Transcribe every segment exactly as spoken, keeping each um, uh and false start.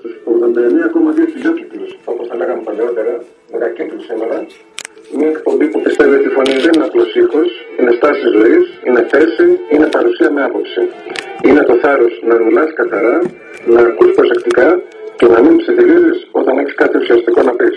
στους ογδόντα εννέα κόμμα δύο χιλιόκυκλους, όπως τα λέγαμε παλαιότερα, μεγακύκλους σήμερα. Μια εκπομπή που πιστεύει ότι η φωνή δεν είναι απλός ήχος, είναι στάση ζωής, είναι θέση, είναι παρουσία με άποψη. Είναι το θάρρος να μιλάς καθαρά, να ακούς προσεκτικά και να μην ψιθυρίζεις όταν έχεις κάτι ουσιαστικό να πεις.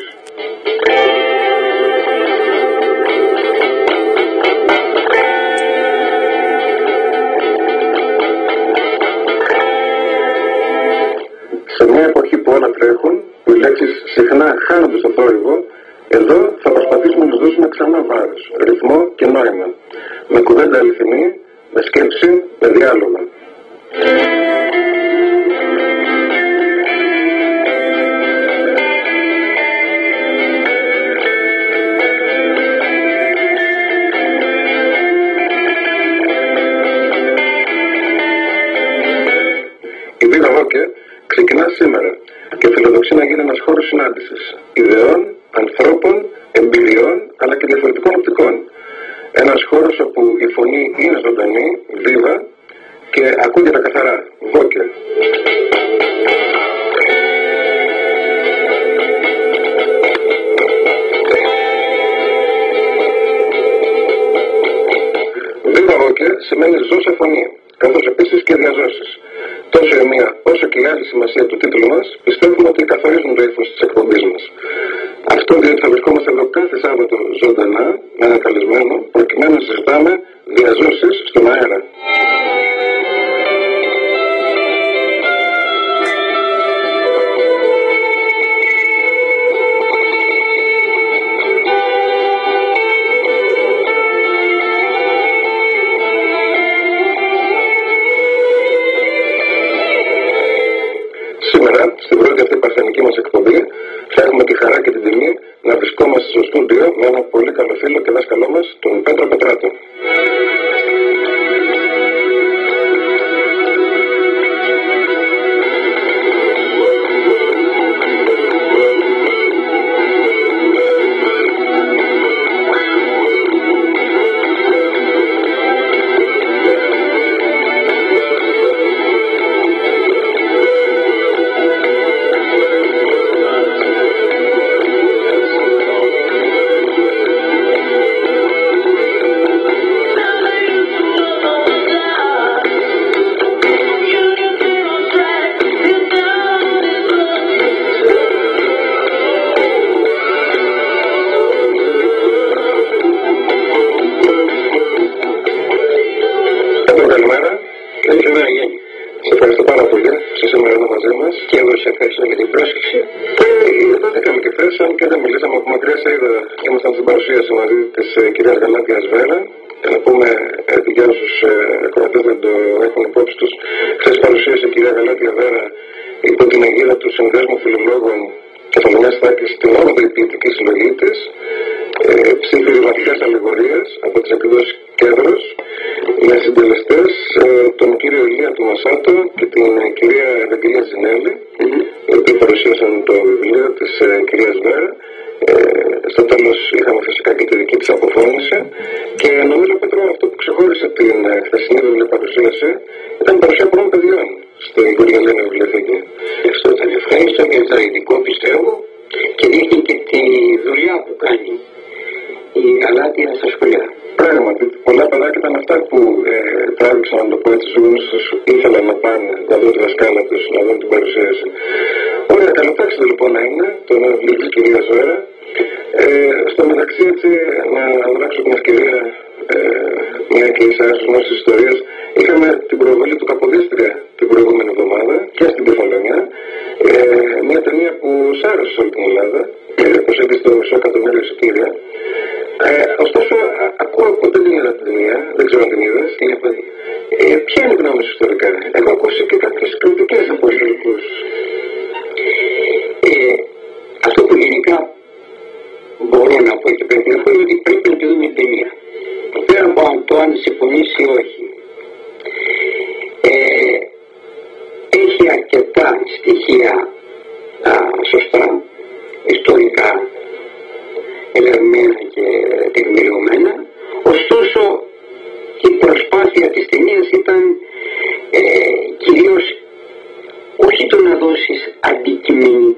Σε μια εποχή που όλα τρέχουν, που οι λέξεις συχνά χάνονται στο θόρυβο, εδώ θα προσπαθήσουμε να τους δώσουμε ξανά βάρος, ρυθμό και νόημα. Με κουβέντα αληθινή, με σκέψη, με διάλογο. Η Βίγα Βόκε ξεκινά σήμερα και φιλοδοξεί να γίνει ένας χώρος συνάντησης ιδεών, ανθρώπων, εμπειριών αλλά και διαφορετικών οπτικών. Ένας χώρος όπου η φωνή είναι ζωντανή, βίβα και ακούγεται καθαρά. Βόκε. Βίβα Βόκε σημαίνει ζώσα φωνή, καθώς επίσης και διαζώσεις. Τόσο η μία όσο και η άλλη σημασία του τίτλου μας πιστεύουμε ότι καθορίζουν το ύφος της εκπομπής μας. Αυτό διότι θα βρισκόμαστε εδώ κάθε Σάββατο ζωντανά με έναν καλεσμένο προκειμένου να συζητάμε διαζώσεις στον αέρα. Σήμερα, στην πρώτη αυτή παρθενική μας εκπομπή, θα έχουμε τη χαρά και την τιμή να βρισκόμαστε στο στούντιο με έναν πολύ καλό φίλο και δάσκαλό μας, τον Πέτρο Πετράτο.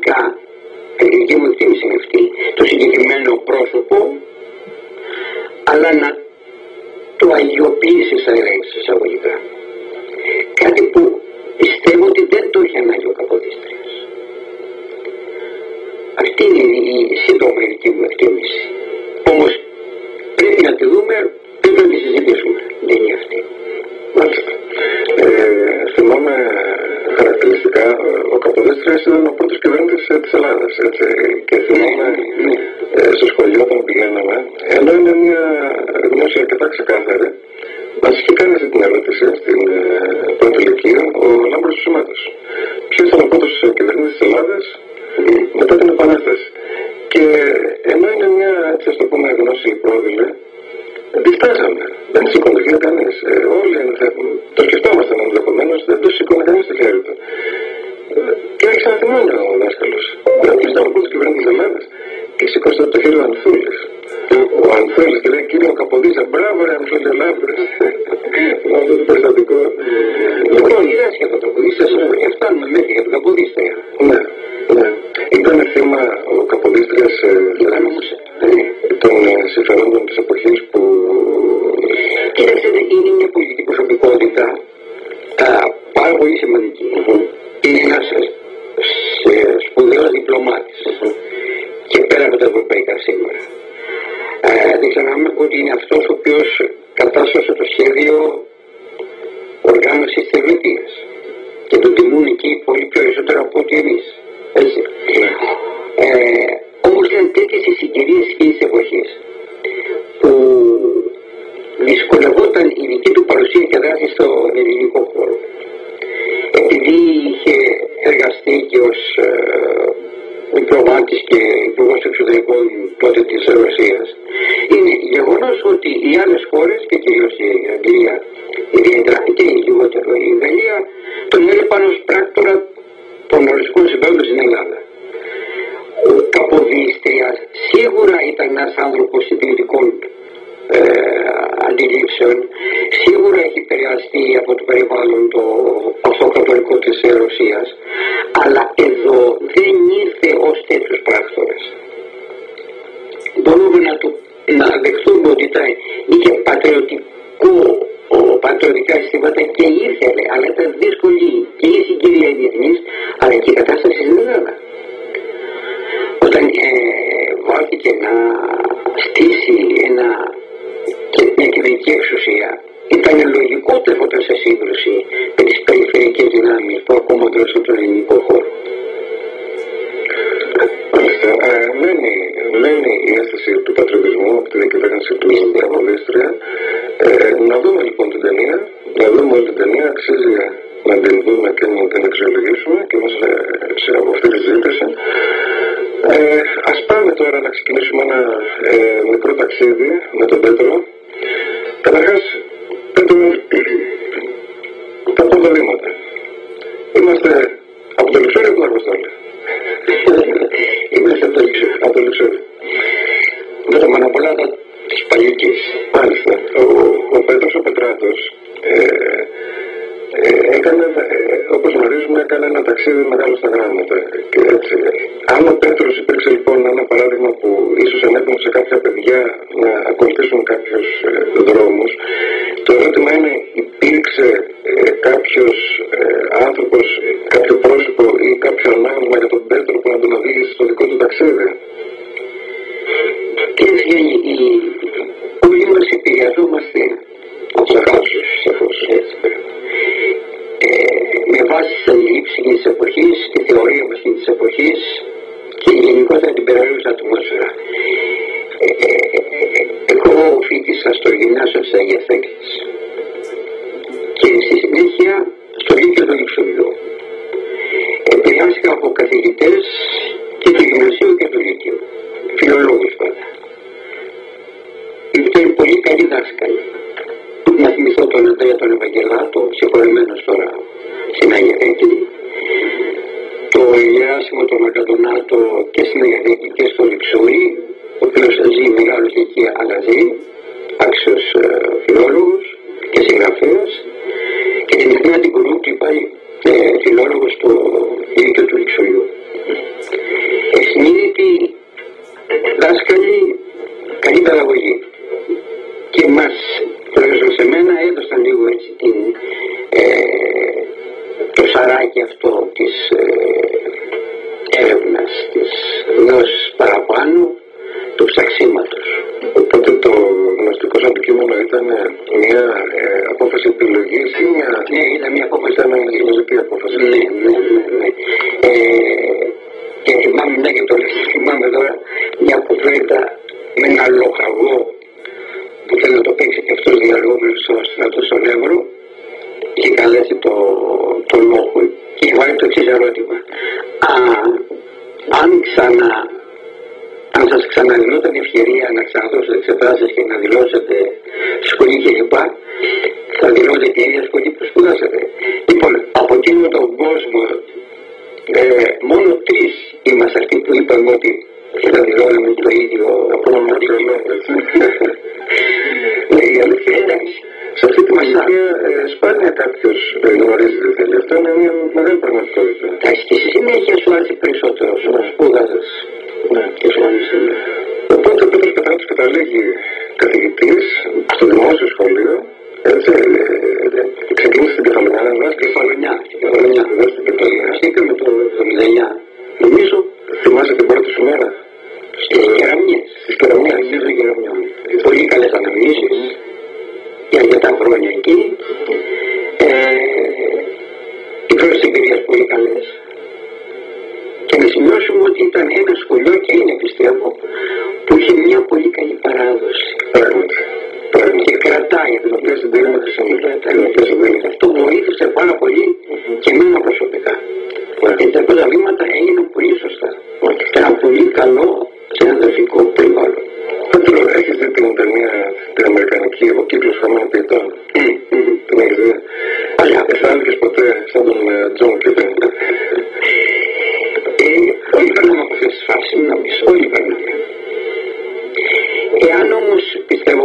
τελικά, η δική μου εκτίμηση είναι αυτή, το συγκεκριμένο πρόσωπο, αλλά να το αγιοποιήσεις, θα έλεγα εισαγωγικά. Κάτι που πιστεύω ότι δεν το έχει ανάγκη ο Καποδίστριας. Αυτή είναι η σύντομη δική μου εκτίμηση. Όμως πρέπει να τη δούμε, πρέπει να τη συζητήσουμε. Δεν είναι αυτή. Μάλιστα. Ε, θυμάμαι χαρακτηριστικά, ο Καποδίστριας ήταν ο πρώτος κυβερνήτης της Ελλάδας, έτσι. Και θυμάμαι ναι, ναι. Ε, στο σχολείο όταν πηγαίναμε, ενώ είναι μια γνώση αρκετά ξεκάθαρη, μας είχε κάνει αυτή την ερώτηση στην ε, πρώτη ηλικία ο Λάμπρος Σιμάτος. Ποιος ήταν ο πρώτος κυβερνήτης της Ελλάδας mm. μετά την Επανάσταση. Και ενώ είναι μια, έτσι ας το πούμε, γνώση πρόδειλη, διστάζαμε. Δεν σήκωνε χέρι κανείς. Ε, όλοι το σκεφτόμασταν ενδεχομένως, δεν το σήκωνε κανείς το χέρι του. Ε, και άρχισε να θυμώνει ο δάσκαλος. Δηλαδή, ήταν ο πρώτος κυβερνήτης της Ελλάδας και σηκώστε το χέρι ο Ανθούλης. Ο Ανθούλης και λέει: Κύριε Καποδίστρια, μπράβο, ρε Ανθούλη, ο Λάμπρος. Με αυτό το περιστατικό. Λοιπόν, η άσχετα το Καποδίστρια, και φτάνουμε μέχρι για τον Καποδίστρια. Ναι, ναι. Ήταν θύμα ο Καποδίστριας των συμφερόντων της εποχής που. Κοίταξε, είναι μια πολιτική προσωπικότητα πάρα πολύ σημαντική. Mm-hmm. Είναι ένας σπουδαίος διπλωμάτης mm-hmm. και πέρα από τα ευρωπαϊκά σύνορα. Ε, δεν ξεχνάμε ότι είναι αυτός ο οποίος κατάστασε το σχέδιο οργάνωσης της Ελβετίας και τον τιμούν εκεί πολύ πιο περισσότερο από ότι εμείς. Έτσι. Mm-hmm. Ε, όμως ήταν τέτοιες οι συγκυρίες εκείνης της εποχής που δυσκολευόταν η δική του παρουσία και δράση στον ελληνικό χώρο. Επειδή είχε εργαστεί και ως ε, διπλωμάτης και υπουργός εξωτερικών τότε της Ρωσίας, είναι γεγονός ότι οι άλλες χώρες και κυρίως η Αγγλία, ιδιαίτερα και λιγότερο η Γαλλία, τον έλεπαν ως πράκτορα των ρωσικών συμφέροντων στην Ελλάδα. Ο Καποδίστριας σίγουρα ήταν ένας άνθρωπος συντηρητικών ε, αντιλήψεων, σίγουρα έχει επηρεαστεί από το περιβάλλον το αυτοκρατορικό της Ρωσίας, αλλά εδώ δεν ήρθε ως τέτοιος πράκτορας. Μπορούμε να, το, να δεχτούμε ότι ήταν, είχε πατριωτικό, πατριωτικά συστήματα και ήρθε, αλλά ήταν δύσκολη και η συγκυρία διεθνής, αλλά και η κατάσταση στην Ελλάδα. Όταν ε, βάλθηκε να στήσει ένα, και μια κυβερνητική εξουσία, ήταν λογικό ότι έρχονταν σε σύγκρουση με τις περιφερειακές δυνάμεις που ακόμα δώσαν τον ελληνικό χώρο. Μάλιστα, μένει, μένει η αίσθηση του πατριωτισμού από τη διακυβέρνηση του Καποδίστρια. Ε, να δούμε λοιπόν την ταινία, να δούμε όλη την ταινία, αξίζει να την δούμε και να την αξιολογήσουμε και μέσα σε, σε από αυτή τη συζήτηση. Ε, ας πάμε τώρα να ξεκινήσουμε ένα ε, μικρό ταξίδι με τον Πέτρο. Καταρχάς, Πέτρο, τα πρώτα βήματα. Είμαστε από το Λεξόριο ή από το Αργοστόλι? Είμαστε από το Λεξόριο. Από το Λεξόριο. Με τα Μαναπολάτα της Παλιωτής. Μάλιστα. Ο, ο Πέτρος ο Πετράτος ε, ε, έκανε, ε, όπως γνωρίζουμε, έκανε ένα ταξίδι μεγάλο στα γράμματα. Και έτσι, αν ο Πέτρος υπήρξε λοιπόν ένα παράδειγμα που ίσως ανέφερε σε κάποια παιδιά να ακολουθήσουν κάποιους ε, δρόμους, το ερώτημα είναι, υπήρξε ε, κάποιος ε, άνθρωπος, κάποιο πρόσωπο ή κάποιο ανάγνωσμα για τον Πέτρο που να τον οδήγησε στο δικό του ταξίδι? Και βγαίνει, όλοι μας επηρεαζόμαστε από κάποιους, σαφώς, έτσι. Ε, με βάση τις αντιλήψεις της εποχής, τη θεωρία μας της εποχής και γενικότερα την περιοχή ατμόσφαιρα. Ε, ε, ε, εγώ φοιτήσα στο γυμνάσιο της Αγίας Θέκλης και στη συνέχεια στο Λύκειο του Λειξιού. Επηρεάστηκα από καθηγητές και του γυμνασίου και του Λύκειου, φιλολόγους πάντα. Ήταν πολύ καλοί δάσκαλοι. Να θυμηθώ τον Αντρέα τον Ευαγγελάτο, συγχωρεμένος τώρα στην Αγία Θέκλη, το Γεράσιμο τον Μακεδονάτο και στην Αγία Θέκλη και στο Λειξούρι, ο οποίος ζει μεγάλο εκεί αλλά ζει, άξιος ε, φιλόλογος και συγγραφέας, και την Εθνία την Κουρούτη πάει ε, φιλόλογος στο Λύκειο του Λειξουριού. φαράκι αυτό της ε, έρευνας, της γνώσης παραπάνω, του ψαξίματος. Οπότε το γνωστικό σαν αντικείμενο ήταν μια ε, απόφαση επιλογής ή μια... Ναι, ήταν μια απόφαση επιλογής. απόφαση. Ναι, ναι, ναι, ναι. Ε, και θυμάμαι, μια και το λέω, θυμάμαι τώρα μια κουβέντα με ένα λοχαγό που θέλει να το παίξει και αυτός διαλόγους στο στρατό στον Εύρο. Είχε καλέσει το, το λόγο και είχε βάλει το εξής ερώτημα. Α, αν ξανά αν σας ξαναδινόταν ευκαιρία να ξαναδώσετε εξετάσεις και να δηλώσετε σχολή κλπ, θα δηλώσετε την ίδια σχολή που σπουδάσατε. Λοιπόν, από εκείνο τον κόσμο ε, μόνο τρεις είμαστε αυτοί που είπαμε ότι θα δηλώνουμε το ίδιο από τον Μαρτίνο. Ναι, η αλήθεια είναι σε αυτή τη μαγεία ε, σπάνια κάποιος γνωρίζει τι θέλει. Αυτό είναι μια μεγάλη πραγματικότητα. Στη συνέχεια σου άρεσε περισσότερο όσο σπούδαζες. Ναι. Και σου άρεσε. Οπότε ο Πέτρος Πετράκης καταλήγει καθηγητής στο δημόσιο σχολείο. Έτσι, ε, ε, ξεκίνησε στην Κεφαλονιά, να βγάζει Κεφαλονιά. Κεφαλονιά. Στην Κεφαλονιά. Στήκαμε το εβδομήντα εννιά. Νομίζω, θυμάσαι την πρώτη σου μέρα. Στις Κεραμιές. Στις Κεραμιές. Στις Κεραμιές. Πολύ καλές αναμνήσεις για αρκετά χρόνια εκεί. Ε, οι πρώτες εμπειρίες πολύ καλές. Και να σημειώσουμε ότι ήταν ένα σχολείο και είναι, πιστεύω, που είχε μια πολύ καλή παράδοση. Πράγματι. Και κρατάει την οποία συμπεριμένει τη αυτό βοήθησε πάρα πολύ και εμένα προσωπικά. Γιατί τα πρώτα βήματα έγιναν πολύ σωστά. Ήταν πολύ καλό συναδελφικό περιβάλλον. Πέτρο, έχεις δει την ταινία την αμερικανική, ο κύκλος χαμένων ποιητών? Την έχεις δει? Παλιά. Αισθάνθηκες ποτέ σαν τον Τζον Κίπεν? Όλοι περνάμε από αυτές τις φάσεις, νομίζω, όλοι περνάμε. Εάν όμως πιστεύω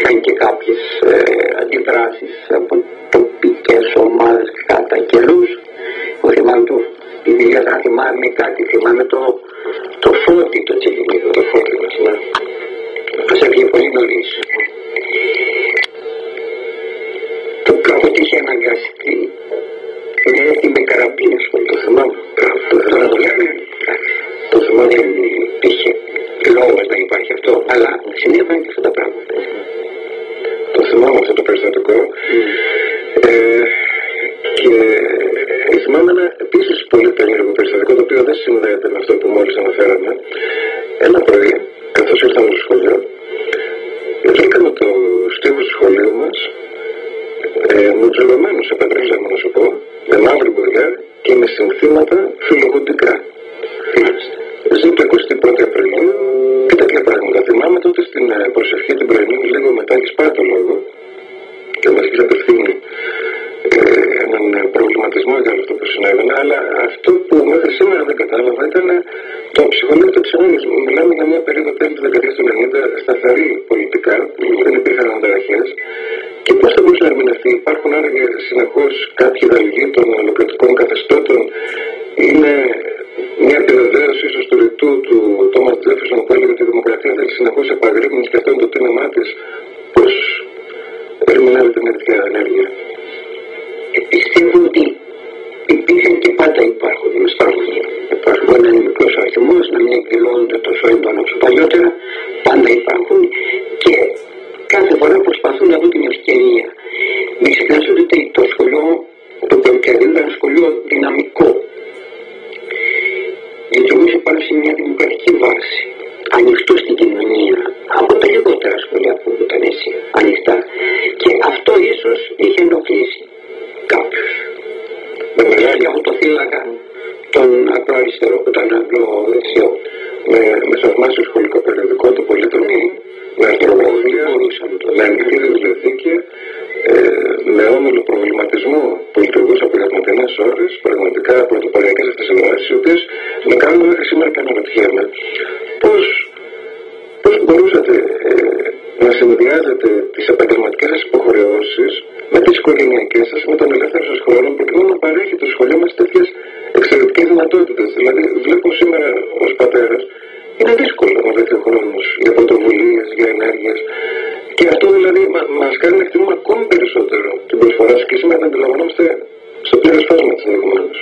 υπήρχαν και κάποιες ε, αντιδράσεις από τοπικές ομάδες κατά καιρούς. Εγώ θυμάμαι το, ιδιαίτερα θυμάμαι κάτι, θυμάμαι το, το Φώτη, το Τσιλινίδο, το Φώτη μας, ναι. Μας έφυγε πολύ νωρίς. Το κάποτε είχε αναγκαστεί να έρθει με καραμπίνες σχολείο. Το θυμάμαι, τώρα το λέμε, το θυμάμαι, δεν υπήρχε λόγος να υπάρχει αυτό, αλλά συνέβαινε και αυτά τα πράγματα. Το θυμάμαι αυτό το περιστατικό. Mm. Ε, και θυμάμαι ένα επίσης πολύ περίεργο περιστατικό, το οποίο δεν συνδέεται με αυτό που μόλις αναφέραμε. Ένα πρωί, καθώς ήρθαμε στο σχολείο, βρήκαμε το στίβο του σχολείου μας ε, μουτζελωμένους, επιτρέψαμε να σου πω, με μαύρη μπουριά και με συνθήματα φιλογοντικά. Ζήτω εικοστή πρώτη Απριλίου και τέτοια πράγματα. Θυμάμαι τότε στην προσευχή την πρωινή, λίγο μετά έχεις πάρει το λόγο και μας έχεις απευθύνει ε, έναν προβληματισμό για όλο αυτό που συνέβαινε, αλλά αυτό που μέχρι σήμερα δεν κατάλαβα ήταν το ψυχολόγιο της ενόχλησης. Μιλάμε για μια περίοδο τέλη της δεκαετίας του ενενήντα, σταθερή πολιτικά, δεν υπήρχαν ανταραχές. Και πώς θα μπορούσε να ερμηνευτεί? Υπάρχουν άραγε συνεχώς κάποιοι δαλγοί των ολοκληρωτικών καθεστώτων? Είναι μια επιβεβαίωση ίσως του ρητού του Τόμας Τζέφερσον που έλεγε ότι η δημοκρατία θέλει συνεχώς επαγρύπνηση και αυτό είναι το τίμημά της. Πώς ερμηνεύεται μια τέτοια ενέργεια? Ε, πιστεύω ότι υπήρχαν και πάντα υπάρχουν. Υπάρχουν, υπάρχουν έναν μικρός αριθμός, να μην εκδηλώνονται τόσο έντονα όσο παλιότερα. Πάντα υπάρχουν και κάθε φορά προσπαθούν να δουν την ευκαιρία. Μην ξεχνάτε ότι το σχολείο, το Περουκιαδίου ήταν ένα σχολείο δυναμικό. Λειτουργούσε πάνω σε μια δημοκρατική βάση. Ανοιχτό στην κοινωνία. Από τα λιγότερα σχολεία που ήταν έτσι ανοιχτά. Και αυτό ίσως είχε ενοχλήσει κάποιους. Με μεγάλη από το θύλακα τον ακροαριστερό που ήταν αγγλοδεξιό. Με, με θαυμάσιο σχολικό περιοδικό, το Πολύτροπο, με αστρολογία, με ανοιχτή βιβλιοθήκη, ε, με όμιλο προβληματισμό που λειτουργούσε από γραμματινές ώρες, πραγματικά πρωτοποριακές αυτές τις εννοήσεις, οι οποίες με κάνουν μέχρι σήμερα και αναρωτιέμαι πώς, πώς μπορούσατε ε, να συνδυάζετε τις επαγγελματικές σας υποχρεώσεις με τις οικογενειακές σας, με τον ελεύθερο σας χρόνο, προκειμένου να παρέχει το σχολείο μας τέτοιες εξαιρετικές δυνατότητες. Δηλαδή, βλέπω σήμερα ως πατέρας, είναι δύσκολο να βρεθεί ο χρόνος για πρωτοβουλίες, για ενέργειες. Και αυτό δηλαδή μα, μας κάνει να εκτιμούμε ακόμη περισσότερο την προσφορά σας και σήμερα να αντιλαμβανόμαστε στο πλήρες φάσμα της ενδεχομένως.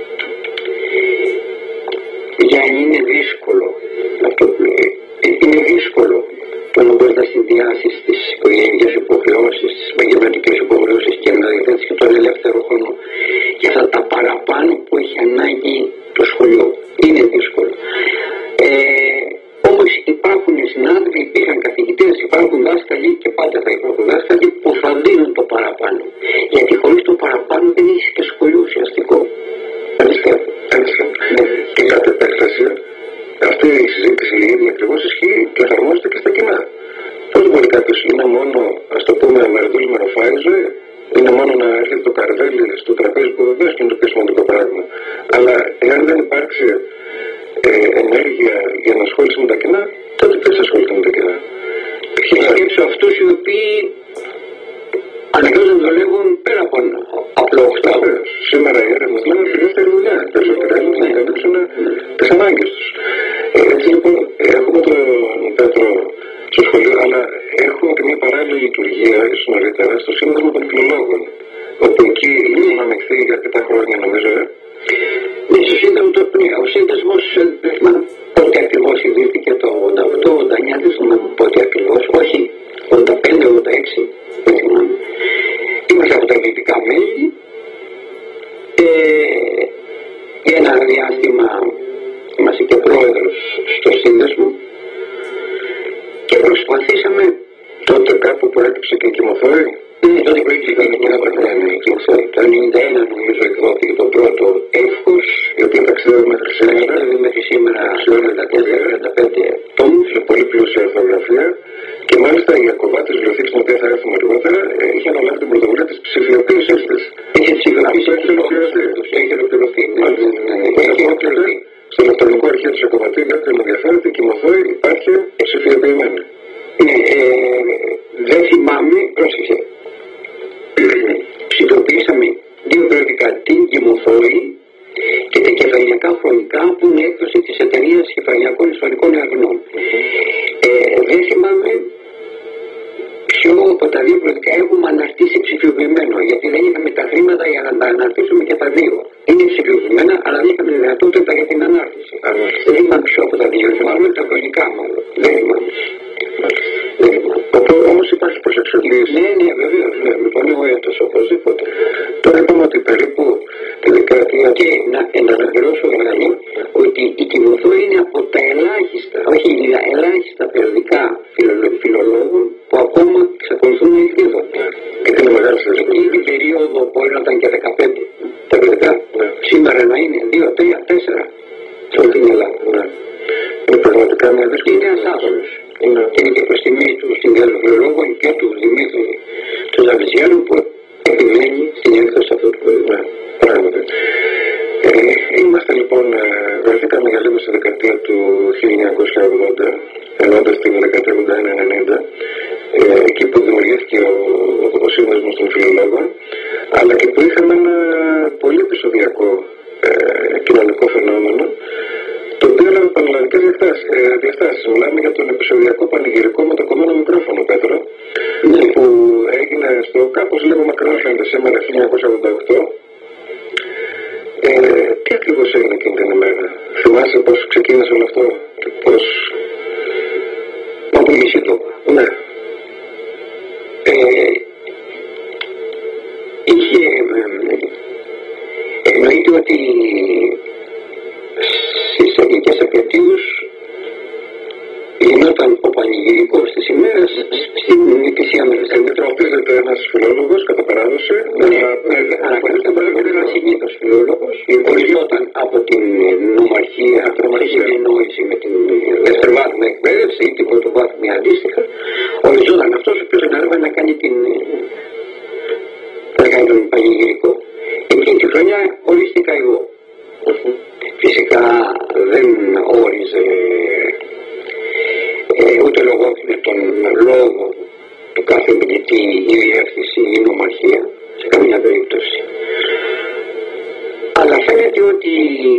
Γιάννη, είναι δύσκολο αυτό που λέει. Είναι δύσκολο το να μπορείς να συνδυάσεις τις οικογενειακές υποχρεώσεις, τις επαγγελματικές υποχρεώσεις και να διαθέτεις και τον ελεύθερο χρόνο για αυτά τα παραπάνω που έχει ανάγκη το σχολείο. Είναι δύσκολο. Ε, όμως υπάρχουν συνάδελφοι, υπήρχαν καθηγητές, υπάρχουν δάσκαλοι και πάντα θα υπάρχουν δάσκαλοι που θα δίνουν το παραπάνω. Γιατί χωρίς το παραπάνω δεν έχεις και σχολείο ουσιαστικό. Πιστεύω. Έτσι. Ναι. Και κάτι επέκταση. Αυτή η συζήτηση η ίδια ακριβώς ισχύει και εφαρμόζεται και στα κοινά. Πώς μπορεί κάποιος, είναι μόνο, ας το πούμε, μερδούλη με ροφάει ζωή? Είναι μόνο να έρχεται το καρδέλι στο τραπέζι που βεβαίως και είναι το πιο σημαντικό πράγμα. Αλλά εάν δεν υπάρξει ε, ενέργεια για να ασχοληθεί με τα κοινά, τότε ποιος ασχολείται με τα κοινά? Και σκέψω αυτούς οι οποίοι αναγκάζονται να δουλεύουν πέρα από ένα απλό οχτάωρο. Σήμερα οι έρευνες λένε ότι δεύτερη δουλειά. Περισσότεροι έρευνες να καλύψουν τις ανάγκες τους. Ε, έτσι λοιπόν, έχουμε τον Πέτρο στο σχολείο, αλλά έχουμε και μια παράλληλη λειτουργία, ίσως νωρίτερα, στο Σύνδεσμο των Φιλολόγων. Όπου εκεί ήμουν ανοιχτή για αρκετά χρόνια, νομίζω. Ε. Ναι, στο Σύνδεσμο το πριν. Ο Σύνδεσμος, δεν θυμάμαι πότε ακριβώς ιδρύθηκε το ογδόντα οκτώ ογδόντα εννιά, δεν θυμάμαι πότε ακριβώς, όχι, ογδόντα πέντε ογδόντα έξι, δεν θυμάμαι. Είμαστε από τα δυτικά μέλη. Ε, για ένα διάστημα είμαστε και πρόεδρος στο Σύνδεσμο και προσπαθήσαμε. Τότε κάπου προέκυψε και η Κιμοθόη. Ναι, τότε προέκυψε και η Κιμοθόη. Το ενενήντα ένα νομίζω εκδόθηκε το πρώτο εύχος, η οποία ταξιδεύει μέχρι σήμερα. Μέχρι σήμερα σε ογδόντα τέσσερα ογδόντα πέντε τόμους. Σε πολύ πλούσια ορθογραφία. Και μάλιστα η Ακοβά της βιβλιοθήκης, την οποία θα έρθουμε αργότερα, είχε αναλάβει την πρωτοβουλία της ψηφιοποίησης της. Είχε ψηφιοποιήσει, έχει ολοκληρωθεί. Έχει ολοκληρωθεί. Έχει ολοκληρωθεί. Στο ηλεκτρονικό αρχείο της Ακοβατήρια, και με ενδιαφέρεται, η Κιμοθόη υπάρχει ψηφιοποιημένη. Ναι, δεν θυμάμαι, πρόσεχε, ψηφιοποιήσαμε δύο περιοδικά, την Κιμοθόη και τα κεφαλαιακά χρονικά που είναι έκδοση της εταιρείας κεφαλαιακών ιστορικών ερευνών. Ε, δεν θυμάμαι ποιο από τα δύο περιοδικά έχουμε αναρτήσει ψηφιοποιημένο, γιατί δεν είχαμε τα χρήματα για να τα αναρτήσουμε και τα δύο. Είναι ψηφιοποιημένα, αλλά δεν είχαμε δυνατότητα για την ανάρτηση. Αλλά δεν θυμάμαι ποιο από τα δύο, θυμάμαι τα χρονικά μάλλον. Δεν θυμάμαι. Όμως υπάρχει προσεξιολόγηση. Ναι, ναι, βεβαίως. Ναι, με πολύ ωραίτος οπωσδήποτε. Τώρα είπαμε ότι περίπου τη δεκαετία. Και να αναφερώσω δηλαδή ότι η Κιμοθόη είναι από τα ελάχιστα, όχι ελάχιστα περιοδικά φιλολόγων που ακόμα εξακολουθούν να εκδίδονται. Και είναι μεγάλη συζήτηση. Εκείνη την περίοδο μπορεί να ήταν και δεκαπέντε τα περιοδικά. Ναι. Σήμερα να είναι δύο, τρία, τέσσερα σε όλη την Ελλάδα. Ναι. Είναι πραγματικά μια δύσκολη. Είναι ασάφαλος. Είναι. Και είναι και προς τιμή του συγκαλοφιλολόγων και του Δημήτρη του Ζαβεσιάνου που επιμένει στην έκδοση αυτού του περιοδικού. Ναι, πράγματι. Ε, είμαστε λοιπόν, βρεθήκαμε για λίγο στη δεκαετία του χίλια εννιακόσια ογδόντα, ενώντας την δεκαετία ογδόντα ένα ενενήντα, ε, εκεί που δημιουργήθηκε ο, ο Σύνδεσμος των Φιλολόγων, αλλά και που είχαμε ένα πολύ επεισοδιακό ε, κοινωνικό φαινόμενο, το οποίο έλαβε πανελλαδικές διαστάσεις. Μιλάμε για τον επεισοδιακό πανηγυρικό με το κομμένο μικρόφωνο, Πέτρο, ναι, που έγινε στο κάπως λίγο μακρινό φαίνεται σήμερα, χίλια εννιακόσια ογδόντα οκτώ. Ε, τι ακριβώς έγινε εκείνη την ημέρα? Θυμάσαι πώς ξεκίνησε όλο αυτό και πώς... Από μισή το. Ναι. Ε, είχε... Εννοείται ότι στις αγγλικές επαιτίους γινόταν ο πανηγυρικός της ημέρας στην Εκκλησία Μελισσέ. Μετροπίζεται ένας φιλόλογος κατά παράδοση. Ανακαλύψτε παράδοση ένας συνήθως φιλόλογος. Οριζόταν από την νομαρχία, από την συνεννόηση με την δευτεροβάθμια εκπαίδευση ή την πρωτοβάθμια αντίστοιχα. Οριζόταν αυτός ο οποίος ανέλαβε να κάνει την... να κάνει τον πανηγυρικό. Εκείνη τη χρονιά ορίστηκα εγώ. Φυσικά δεν όριζε ε, ούτε λογόφιλε τον λόγο του κάθε μιλητή η διεύθυνση ή η νομαρχία σε καμία περίπτωση. Αλλά φαίνεται ότι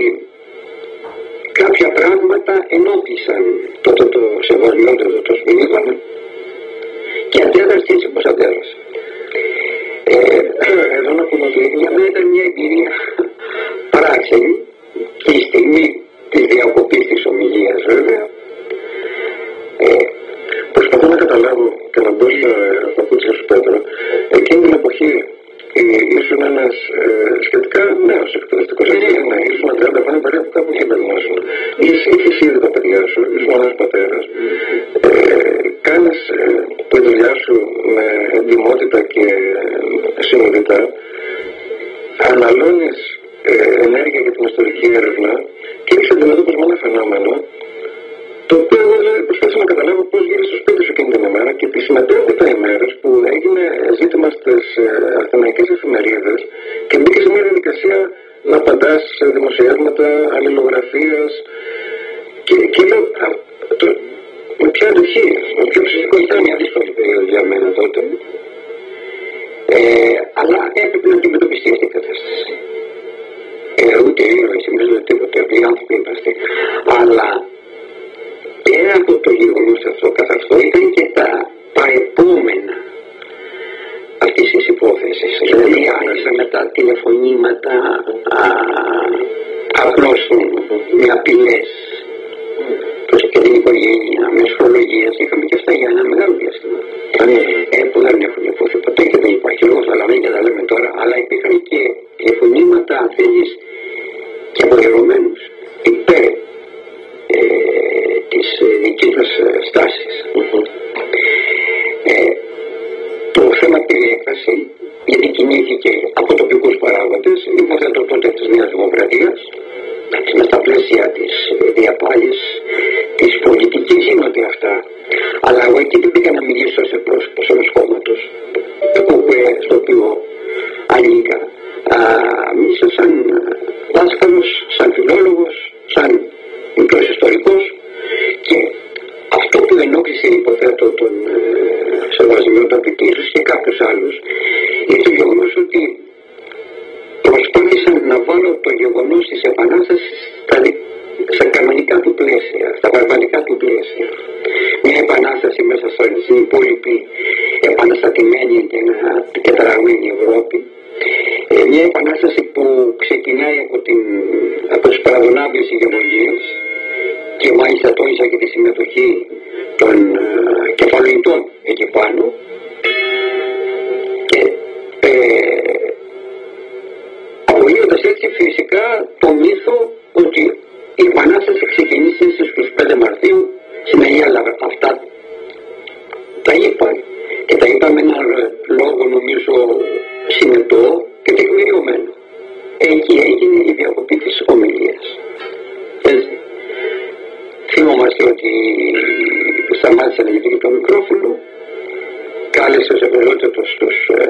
κάποια πράγματα ενόπλησαν τότε το σεβασμιότερο το σμήνυμα και αντέδρασε έτσι όπως αντέδρασε. Ε, εδώ να πούμε ότι για μένα ήταν μια εμπειρία παράξενη και η στιγμή της διακοπής της ομιλίας βέβαια. Ε, προσπαθώ να καταλάβω και να μπω στα παπούτσια σου, Πέτρο. Εκείνη την εποχή ήσουν ένας ε, σχετικά νέος εκπαιδευτικός. Ναι, ήσουν τριάντα χρόνια περίπου κάπου εκεί περνάσουν. Είχες ήδη τα παιδιά σου, ήσουν ένας πατέρας. Ε, κάνεις ε, τη δουλειά σου με εντυμότητα και ε, συνειδητά. Αναλώνεις ε, ενέργεια για την ιστορική έρευνα και έχεις αντιμετώπιση με ένα φαινόμενο το οποίο εγώ δηλαδή προσπάθησα να καταλάβω πώς γύρισε στο σπίτι σου εκείνη την ημέρα και τις μετέπειτα ημέρες που έγινε ζήτημα στις ε, αθηναϊκές εφημερίδες και μπήκε σε μια διαδικασία να απαντάς σε δημοσιεύματα, αλληλογραφίας και, και λέω α, το, με ποια αντοχή, με ποιο ψυχικό. Ήταν μια δύσκολη περίοδο για μένα τότε, ε, αλλά έπρεπε να αντιμετωπιστεί αυτή η κατάσταση. Ε, ούτε ήρωες εμείς ούτε τίποτε, απλοί άνθρωποι είμαστε. Αλλά πέρα από το γεγονός αυτό καθ' αυτό ήταν και τα παρεπόμενα αυτής της υπόθεσης. Δηλαδή άρχισαν με τα τηλεφωνήματα αγνώστων με απειλές προς και την οικογένεια, με σφρολογίες. Είχαμε και αυτά για ένα μεγάλο διάστημα. Ε, που δεν έχουν υποθεί ποτέ και δεν υπάρχει λόγος να λέμε και τα λέμε τώρα, αλλά υπήρχαν και τηλεφωνήματα αν θέλεις και απογευρωμένους υπέρ ε, της δικής μας στάσης. Ε, το θέμα πήρε έκταση γιατί κινήθηκε από τοπικούς παράγοντες, υποθέτω τότε της Νέας Δημοκρατίας, μες στα πλαίσια της διαπάλης, της πολιτικής γίνονται αυτά. Αλλά εγώ εκεί δεν πήγα να μιλήσω σε πρόσωπος ενός κόμματος, στο οποίο ανήκα. Μίλησα σαν δάσκαλος, σαν φιλόλογος, σαν μικρός ιστορικός και αυτό που ενόχλησε υποθέτω τον ε, σεβασμιότητα αγαπητοί, ίσως και κάποιους άλλους, είναι το γεγονός ότι προσπάθησαν να βάλουν το γεγονός της Επανάστασης στα, στα κανονικά του πλαίσια, στα βαρβαρικά του πλαίσια. Μια επανάσταση μέσα στην υπόλοιπη επαναστατημένη και ταραγμένη Ευρώπη. Ε, μια επανάσταση που ξεκινάει από, την, από τις παραδονάβλες ηγεμονίες και μάλιστα τόνισα και τη συμμετοχή των uh, κεφαλοϊτών εκεί πάνω. Και ε, απολύοντας έτσι φυσικά το μύθο ότι η επανάσταση ξεκινήσει στις πέντε Μαρτίου στην Αγία Λαμπρά. Αυτά τα είπα και τα είπα με έναν λόγο νομίζω συνετό και τεκμηριωμένο. Εκεί έγινε η διακοπή της ομιλίας. Έτσι. Θυμόμαστε ότι σταμάτησε να γίνει το μικρόφωνο, κάλεσε ως εμπεριότητος τους ε,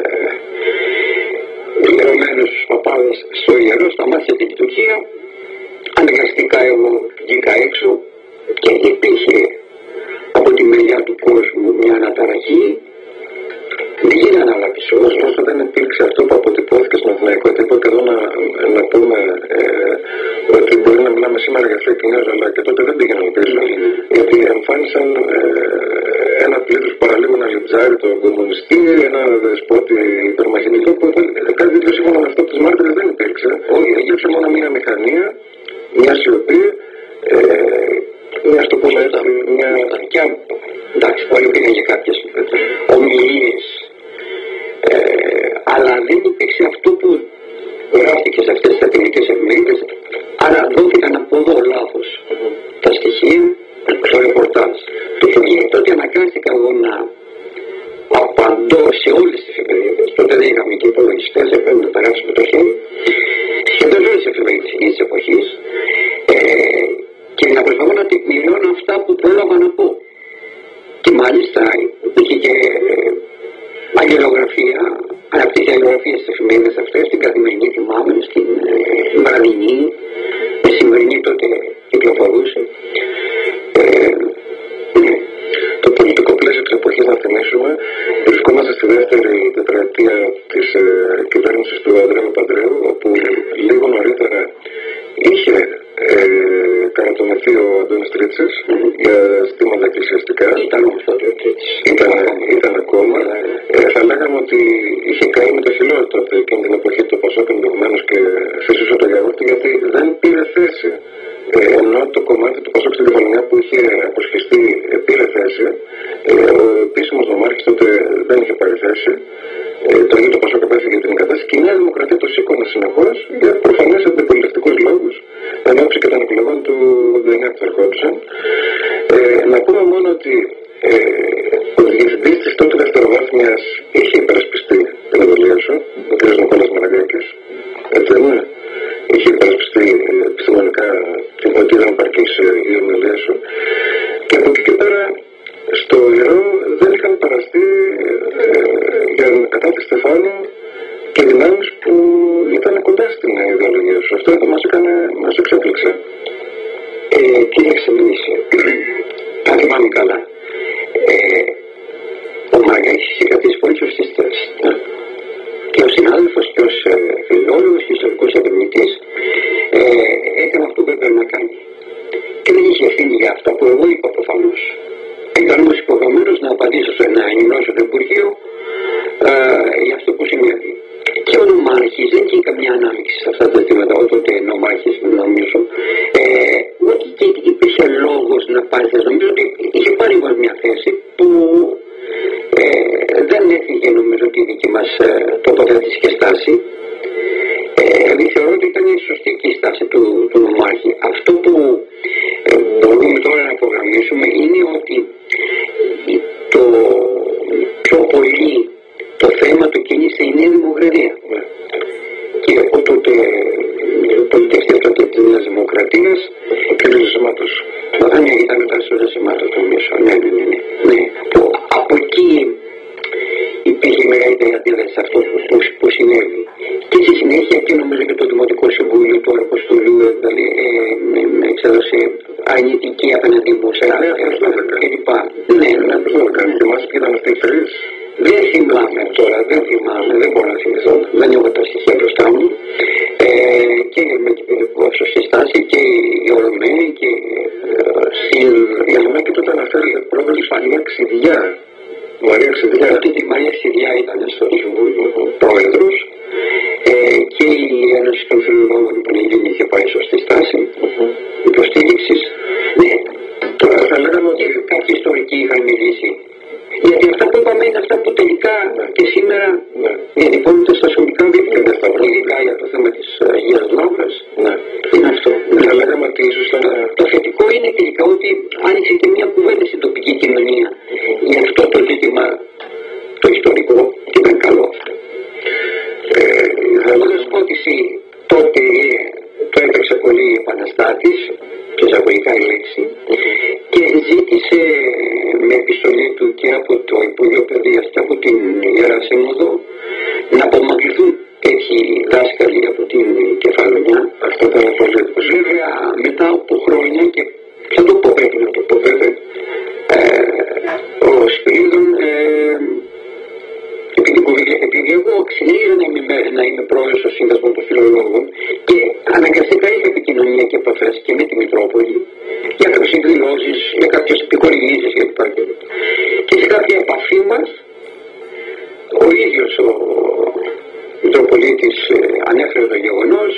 ιερωμένους παπάδες στο ιερό, σταμάτησε την λειτουργία. Αναγκαστικά εγώ βγήκα έξω και υπήρχε από τη μεριά του κόσμου μια αναταραχή. Δεν γίνει αναλάβεις. Ωστόσο δεν υπήρξε αυτό που αποτυπώθηκε στον Αθηναϊκό τύπο και εδώ να, να πούμε ε, ότι μπορεί να μιλάμε σήμερα για fake news, αλλά και τότε δεν πήγαιναν πίσω. Γιατί εμφάνισαν ε, ένα πλήθος παραλίμου να λιτζάρει τον κομμουνιστή, ένα δεσπότη υπερμαχητικό που κάτι τέτοιο σύμφωνα με αυτό από τους μάρτυρες δεν υπήρξε. Όχι, υπήρξε μόνο μια μηχανία, μια σιωπή, ε, μια στο πούμε έτσι, μια... Εντάξει, όλοι πήγαν και κάποιες ομιλίες, ε, αλλά δεν υπήρξε αυτό που γράφτηκε σε αυτές τις σατυρικές εφημερίδες, άρα δόθηκαν από εδώ λάθος τα στοιχεία στο ρεπορτάζ. Το φυγεί, τότε αναγκάστηκα εγώ να απαντώ σε όλες τις εφημερίδες. Τότε δεν είχαμε και υπολογιστές, έπρεπε να περάσουμε το χέρι. Σχεδόν όλες τις εφημερίδες της εποχής ε, και να προσπαθώ να τεκμηριώνω αυτά που πρόλαβα να πω. Και μάλιστα υπήρχε και αγγελογραφία, αναπτύσσει αγγελογραφία στις εφημερίδες αυτές, στην καθημερινή θυμάμαι, στην ε, βραδινή, η σημερινή τότε κυκλοφορούσε. Ε, ναι. Το πολιτικό πλαίσιο της εποχής, να θυμίσουμε, βρισκόμαστε στη δεύτερη τετραετία της ε, κυβέρνησης του Ανδρέου Παντρέου, όπου λίγο νωρίτερα είχε ε, κατατομηθεί ο Αντώνης Τρίτσης mm-hmm. για στήματα εκκλησιαστικά. Ήταν όμως τότε ο Τρίτσης. Ήταν, ήταν ακόμα. Ε, θα λέγαμε ότι είχε καεί με το χειλό τότε εκείνη την εποχή του Πασόκ ενδεχομένως και φυσούσε το γιαούρτι, γιατί δεν πήρε θέση. Ε, ενώ το κομμάτι του Πασόκ στην Κεφαλονιά που είχε αποσχεστεί ε, πήρε θέση, ε, ο επίσημος νομάρχης τότε δεν είχε πάρει θέση. Ε, το ίδιο το Πασόκ απέφυγε την κατάσταση και η Νέα Δημοκρατία το σήκωνε συνεχώς για προφανές αντιπολιτευτικούς λόγους, εν ώψη και των εκλογών του ογδόντα που ερχόντουσαν. Ε, να πούμε μόνο ότι ε, ο διευθυντής της τότε δευτεροβάθμιας είχε υπερασπιστεί την ομιλία σου, ο κ. Νικόλας Μαραγκάκης. Έτσι δεν είναι? Είχε υπερασπιστεί ε, επιστημονικά ότι ήταν επαρκής ε, η ομιλία σου. Και από εκεί και πέρα στο ιερό δεν είχαν παραστεί ε, για κατά τη Στεφάνου και δυνάμεις που ήταν κοντά στην ιδεολογία σου. Αυτό μας, έκανε, μας εξέπληξε. Ε, κοίταξε, μίλησε. Αν θυμάμαι καλά. Ε, ο Μαραγκάκης είχε κρατήσει πολύ σωστή στάση. Και ο συνάδελφος και ως ε, φιλόλογος και ιστορικός ερευνητής ε, έκανε αυτό που έπρεπε να κάνει. Και δεν είχε ευθύνη για αυτά που εγώ είπα προφανώς. Ήταν όμως υποχρεωμένος να απαντήσω, να ενημερώσω το Υπουργείο ε, για αυτό που συνέβη. Και ο νομάρχης δεν είχε καμιά ανάμειξη σε αυτά τα ζητήματα, τότε νομάρχης νομίζω, ε, ότι και υπήρχε λόγος να πάρει θέση. Νομίζω ότι είχε πάρει μας μια θέση που ε, δεν έφυγε νομίζω ότι η δική μας ε, τοποθέτηση και στάση. Ε, δηλαδή θεωρώ ότι ήταν η σωστή και η στάση του, του νομάρχη. Αυτό που ε, μπορούμε τώρα να υπογραμμίσουμε είναι ότι το πιο πολύ το θέμα του κίνησε η Νέα Δημοκρατία. Και από τότε πολιτεύτηκε τότε της Νέας Δημοκρατίας και του Ζεσμάτος. Ναι, ήταν μετά στο Ζεσμάτος νομίζω. Ναι, ναι, ναι, ναι. ναι. Που, από εκεί υπήρχε μεγαλύτερη αντίδραση σε αυτό που, που, που συνέβη. Και στη συνέχεια και νομίζω και το Δημοτικό Συμβούλιο του Αποστολού δηλαδή, ε, με, με εξέδωσε αρνητική απέναντι μου σε ναι, κλπ. Ναι, ναι, ναι. Θυμάσαι ποιοι ήταν αυτοί οι τρεις. Δεν θυμάμαι τώρα, δεν θυμάμαι, δεν μπορώ να θυμηθώ, δεν έχω τα στοιχεία μπροστά μου. Ε, και η Γερμανική στη στάση και η Ορμένη και στην Γερμανική τότε αναφέρεται πρόεδρος της Μαρία Ξηδιά. Μαρία Ξηδιά. Αυτή τη Μαρία Ξηδιά ήταν στο Συμβούλιο πρόεδρος ε, και η Ένωση των Φιλολόγων που είναι είχε πάει σωστή στάση υποστήριξης. Ναι, τώρα θα λέγαμε ότι κάποιοι ιστορικοί είχαν μιλήσει. Γιατί αυτά που είπαμε είναι αυτά που τελικά ναι. και σήμερα ναι. διατυπώνονται στα σχολικά βιβλία. Ειδικά για το θέμα της Αγίας Λαύρας. Ναι. Είναι αυτό. Ναι. Θα λέγαμε ότι ίσως θα... Το θετικό είναι τελικά ότι άνοιξε και μια κουβέντα στην τοπική κοινωνία mm-hmm. για αυτό το ζήτημα το ιστορικό και ήταν καλό αυτό. Ε, θα να σου πω ότι τότε το έπαιξε πολύ επαναστάτης, και εισαγωγικά η λέξη, και ζήτησε με επιστολή του και από το Υπουργείο Παιδείας και από την Ιερά Σύνοδο να απομακρυνθούν τέτοιοι δάσκαλοι από την Κεφαλονιά. Αυτό ήταν πολύ εντυπωσιακό. Βέβαια μετά από χρόνια, και θα το πω, πρέπει να το πω βέβαια, ε, ο Σπυρίδων ε, επειδή, επειδή εγώ συνέχιζα να είμαι, να είμαι πρόεδρος στο Σύνδεσμο των Φιλολόγων και αναγκαστικά είχα επικοινωνία και επαφές και με τη Μητρόπολη για κάποιες εκδηλώσεις, για κάποιες επικορρυγήσεις για την παρκή. Και σε κάποια επαφή μας ο ίδιος ο Μητροπολίτης ε, ανέφερε το γεγονός,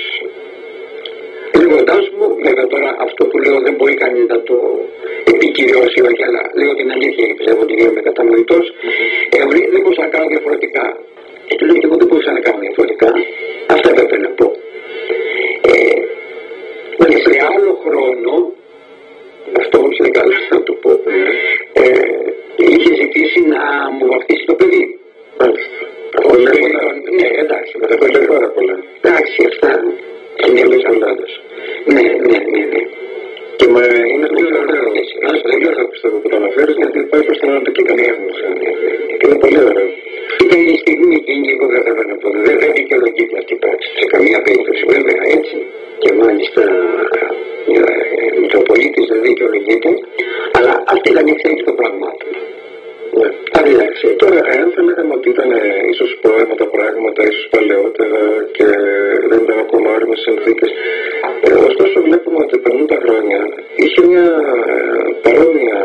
λέγοντάς μου, βέβαια τώρα αυτό που λέω δεν μπορεί κανείς να το επικυριώσει όχι, αλλά λέω την αλήθεια και πιστεύω ότι είμαι κατανοητός. Ε, δεν μπορούσα να κάνω διαφορετικά. Και του λέω και εγώ δεν μπορούσα να κάνω διαφορετικά. Αυτά έπρεπε να πω. Ε, και σε άλλο χρόνο, αυτό όμως είναι καλά να το πω, ε, είχε ζητήσει να μου βαφτίσει το παιδί. Μάλιστα. Ναι, εντάξει, με τα πολύ πάρα πολλά. Εντάξει, αυτά συνέβη αλλάδος. Ναι, ναι, ναι, ναι. Και με είναι πολύ ωραίο. Δεν λέω θα πιστεύω που το αναφέρεις, γιατί πάει προς την ανατολική κατεύθυνση. Και είναι πολύ ωραίο. Ήταν η στιγμή εκείνη που δεν θα να πω. Δεν δικαιολογείται αυτή η πράξη. Σε καμία περίπτωση, βέβαια έτσι. Και μάλιστα ο Μητροπολίτης δεν δικαιολογείται. Αλλά αυτή ήταν η εξέλιξη των πραγμάτων. Ναι. Εντάξει, τώρα, εάν θα λέγαμε ότι ήταν ίσως προέμα τα πράγματα, ίσως παλαιότερα και δεν ήταν ακόμα όριμες συνθήκες. Ε, ωστόσο, βλέπουμε ότι περνούν τα χρόνια. Είχε μια ε, παρόμοια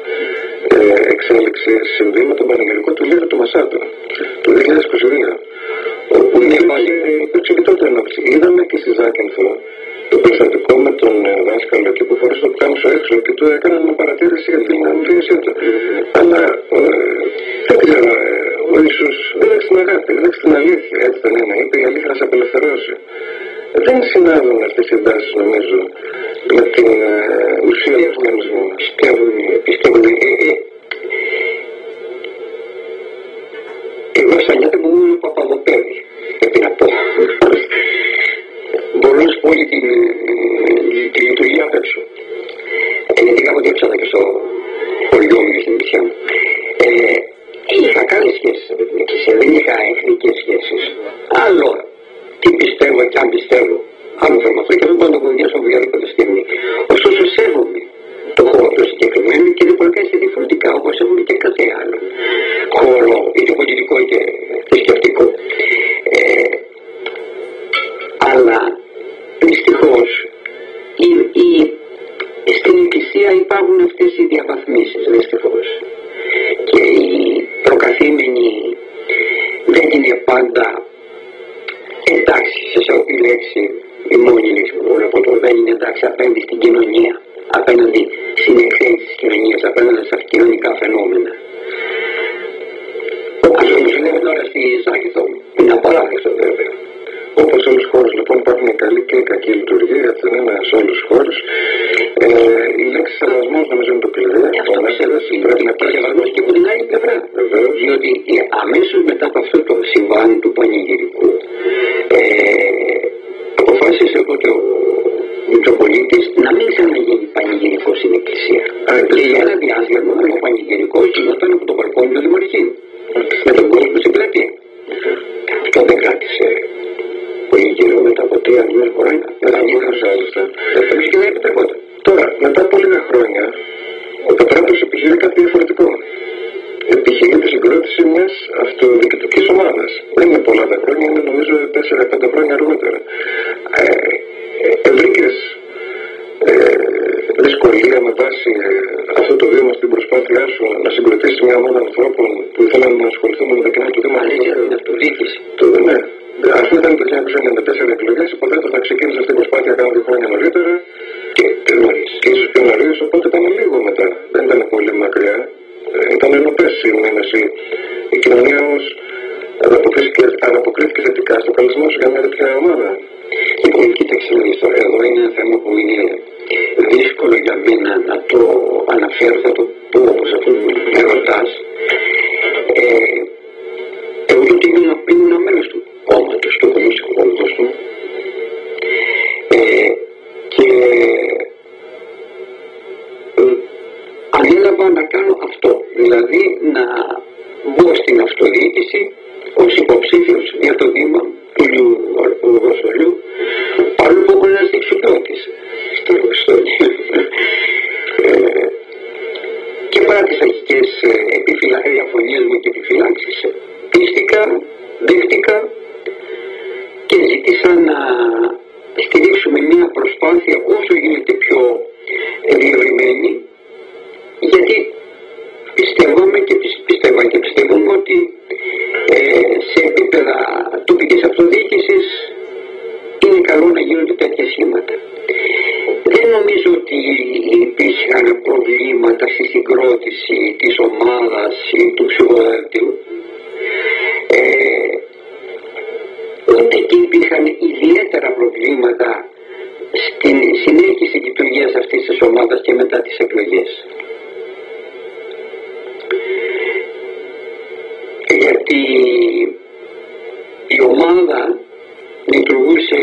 ε, εξέλιξη συμβεί με τον πανηγυρικό του Λίρα του Μασάτο του δύο χιλιάδες είκοσι δύο. Όπου υπήρξε και τότε ενόψη. Είδαμε και στη Ζάκυνθο το περιστατικό με τον δάσκαλο εκεί που φορούσε το πουκάμισο έξω και του έκαναν μια παρατήρηση για την αμφίεσή του. Αλλά δεν ξέρω, ο Ιησούς δεν έχει την αγάπη, δεν έχει την αλήθεια. Έτσι δεν είναι. Είπε η αλήθεια να σε απελευθερώσει. Δεν συνάδουν αυτές οι εντάσεις νομίζω με την ουσία του χριστιανισμού. Πιστεύουν, πιστεύουν. Εγώ σαν νιάτε μου ήμουν Παπαδοπέδη, πρέπει να πω. Μπορώ να σου πω όλη την, τη λειτουργία απ' έξω. Ε, γιατί κάποτε έψανα και στο χωριό μου και στην νησιά μου. Ε, είχα καλές σχέσεις με την Εκκλησία, δεν είχα εθνικές σχέσεις. Άλλο τι πιστεύω και αν πιστεύω. Άλλο θέμα αυτό και δεν μπορώ να το κουβεντιάσω από οποιαδήποτε στιγμή. Ωστόσο σέβομαι το χώρο το συγκεκριμένο και δεν μπορεί να κάνει διαφορετικά όπως σέβομαι και κάθε άλλο χώρο, είτε πολιτικό είτε θρησκευτικό. Ε, αλλά δυστυχώς η, η, στην Εκκλησία υπάρχουν αυτές οι διαβαθμίσεις, δυστυχώς. Και οι προκαθήμενοι δεν είναι πάντα εντάξει, σε όποια λέξη, η μόνη λέξη που μπορώ να πω το δεν είναι εντάξει απέναντι στην κοινωνία, απέναντι στην εξέλιξη της κοινωνίας, απέναντι στα κοινωνικά φαινόμενα. Όπως όμως λέμε τώρα στη Ζάκυνθο, είναι απαράδεκτο βέβαια. Όπως σε όλους τους χώρους λοιπόν υπάρχουν η καλή και η κακή λειτουργία, έτσι δεν είναι σε όλους τους χώρους. Ε, η λέξη σεβασμός νομίζω είναι το κλειδί. Αυτό πιστεύω πρέπει να υπάρχει σεβασμός και από την άλλη πλευρά. Βεβαίως. Διότι αμέσως μετά από αυτό το συμβάν του πανηγυρικού ε, αποφάσισε οπότε ο Μητροπολίτης να μην ξαναγίνει πανηγυρικό στην Εκκλησία. Και για ένα διάστημα ο πανηγυρικός γινόταν από το μπαλκόνι του Δημαρχείου. Με τον κόσμο στην πλατεία. Αυτό δεν κράτησε πολύ καιρό μετά από τρία μήνες χρόνια. Δεν θα γίνει άλλωστε. Και δεν επιτρεπόταν. Τώρα, μετά από λίγα χρόνια, ο Πετράτος επιχειρεί κάτι διαφορετικό. Επιχειρεί τη συγκρότηση μιας το διοικητικής ομάδας. Δεν είναι πολλά τα χρόνια, είναι νομίζω τέσσερα πέντε χρόνια αργότερα. Ε, ε, βρήκες ε, δυσκολία με βάση ε, αυτό το βήμα στην προσπάθειά σου να συγκροτήσει μια ομάδα ανθρώπων που ήθελαν να ασχοληθούν με τα κοινά του Δήμου? Αλήθεια, την αυτοδιοίκηση. Ναι. Αφού ήταν το χίλια εννιακόσια ενενήντα τέσσερα εκλογές, υποθέτω να ξεκίνησε αυτή την προσπάθεια κάνα δύο χρόνια νωρίτερα και, και ίσως πιο νωρίς, οπότε ήταν λίγο μετά. Δεν ήταν πολύ μακριά. Ε, ήταν ενωπές η μήνεση. Η κοινωνία όμως ανταποκρίθηκε, ανταποκρίθηκε θετικά στο καλεσμό σου για μια τέτοια ομάδα. Λοιπόν, κοίταξε να δεις τώρα, εδώ είναι ένα θέμα που είναι δύσκολο για μένα να το αναφέρω, θα το πω όπως αυτό με ρωτάς. Ε, εγώ γιατί ήμουν μέλος του κόμματος, του κομμουνιστικού κόμματος του, ε, και ε, ανέλαβα να κάνω αυτό, δηλαδή να μπω στην αυτοδιοίκηση ως υποψήφιος για το Δήμα του Λογοστολιού, παρόλο που ήμουν ένας δεξιπλώτης στο Λογοστολιό. ε, και παρά τις αρχικές διαφωνίες μου και επιφυλάξεις, πίστηκα, δέχτηκα και ζήτησα να στηρίξουμε μια προσπάθεια όσο γίνεται πιο διευρυμένη, γιατί πιστεύαμε και πιστεύαμε και πιστεύουμε ότι ε, σε επίπεδα τοπικής αυτοδιοίκησης είναι καλό να γίνονται τέτοια σχήματα. Δεν νομίζω ότι υπήρχαν προβλήματα στη συγκρότηση της ομάδας ή του ψηφοδέλτιου. Ε, ούτε και υπήρχαν ιδιαίτερα προβλήματα στην συνέχιση λειτουργίας αυτής της ομάδας και μετά τις εκλογές. Γιατί η ομάδα λειτουργούσε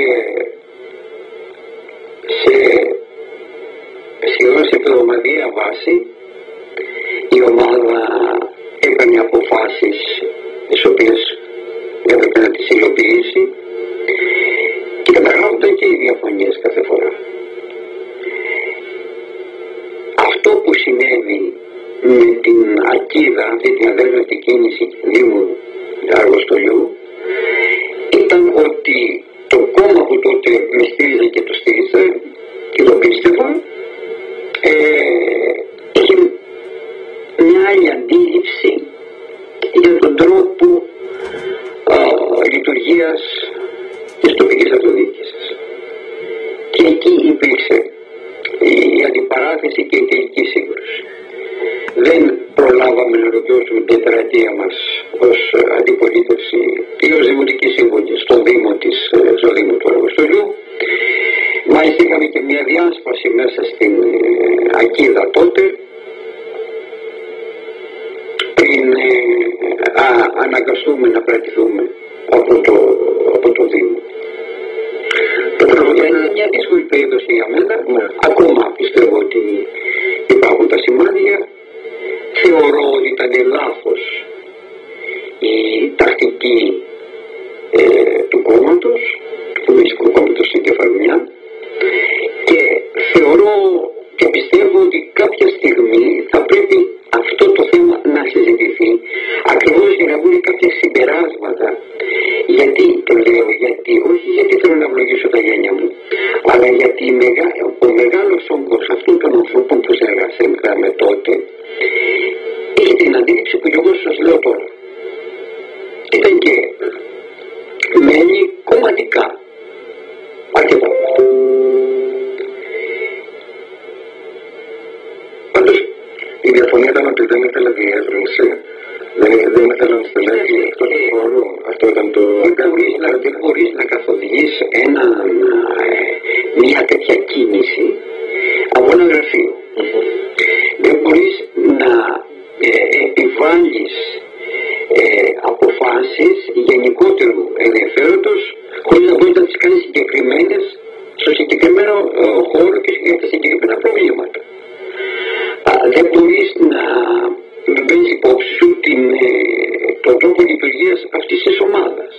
σε σχεδόν σε εβδομαδιαία βάση. Η ομάδα έκανε αποφάσεις τις οποίες έπρεπε να τις υλοποιήσει και καταγράφονταν και οι διαφωνίες κάθε φορά. Αυτό που συνέβη με την Ακίδα, αυτή την αδέρφατη κίνηση Δήμου Αργοστολιού, ήταν ότι το κόμμα που τότε με στήριζε και το στήριζε και το πίστευα, ε, είχε μια άλλη αντίληψη για τον τρόπο α, λειτουργίας της τοπικής αυτοδιοίκησης. Και εκεί υπήρξε η αντιπαράθεση και η τελική σύγκρουση. Δεν προλάβαμε να ολοκληρώσουμε την τετραετία μας ως αντιπολίτευση ή ως δημοτική σύμβουλη στο Δήμο της στο Δήμο του Αργοστολιού. Μάλιστα είχαμε και μια διάσπαση μέσα στην Ακίδα τότε, πριν ε, α, αναγκαστούμε να κρατηθούμε από το, από το Δήμο. Είναι μια δύσκολη περίπτωση για μένα. Yeah. Ακόμα πιστεύω ότι υπάρχουν τα σημάδια. Θεωρώ ότι ήταν λάθος η τακτική ε, του κόμματος, του Κομμουνιστικού Κόμματος στην Κεφαλουνιά, και θεωρώ και πιστεύω ότι κάποια στιγμή θα πρέπει αυτό το θέμα να συζητηθεί, ακριβώς για να βγουν κάποια συμπεράσματα. Γιατί το λέω, γιατί, όχι γιατί θέλω να ευλογήσω τα γένια μου, αλλά γιατί ο μεγάλος όγκος αυτών των ανθρώπων που συνεργαστήκαμε τότε είχε την αντίληψη που εγώ σας λέω τώρα. Ήταν και μέλη κομματικά. Αρκετά. Πάντως η διαφωνία ήταν ότι δεν ήθελε διεύρυνση. Δεν, δεν ήθελε να στελέχει εκτός του χώρου. Αυτό ήταν το... Δεν μπορείς να, μπορείς να καθοδηγείς ένα, μια τέτοια κίνηση από ένα γραφείο. Mm-hmm. Δεν μπορείς να ε, επιβάλλεις ε, αποφάσεις γενικότερου ενδιαφέροντος χωρίς να μπορείς να τις κάνεις συγκεκριμένες στο συγκεκριμένο ε, χώρο και για τα συγκεκριμένα προβλήματα. Α, δεν μπορείς να παίρνεις υπόψη σου την, ε, τον τρόπο λειτουργίας αυτής της ομάδας.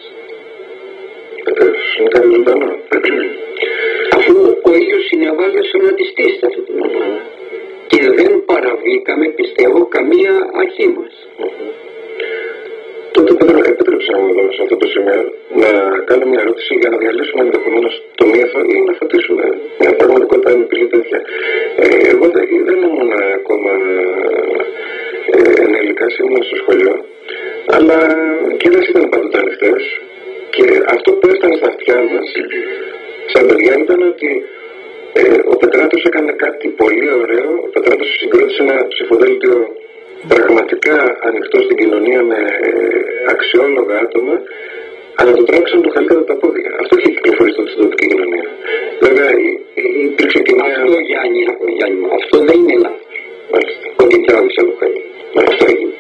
Αφού ο ίδιος συνεβάλλει στο να τη στήσει αυτή την ομάδα. Και δεν παραβήκαμε, πιστεύω, καμία αρχή μας. Τότε επέτρεψα να μου εδώ σε αυτό το σημείο να κάνω μια ερώτηση για να διαλύσουμε ενδεχομένως το μύθο ή να φωτίσουμε μια πραγματικότητα μικρή τέτοια. Ε, εγώ δεν, δεν ήμουν ακόμα ε, ενήλικας, ήμουν στο σχολείο, αλλά και δεν ήταν πάντοτε ανοιχτές. Και αυτό που έφτανε στα αυτιά μας, σαν παιδιά, ήταν ότι ε, ο Πετράτος έκανε κάτι πολύ ωραίο. Ο Πετράτος συγκρότησε ένα ψηφοδέλτιο πραγματικά ανοιχτό στην κοινωνία με αξιόλογα άτομα, αλλά το τράβηξαν του χαλκά τα πόδια. Αυτό έχει κυκλοφορήσει τότε στην τοπική κοινωνία. Βέβαια υπήρξε και μια... Αυτό, Γιάννη, Γιάννη, αυτό δεν είναι λάθος. Μάλιστα. Ότι τράβηξαν το χαλκά. Αυτό έγινε.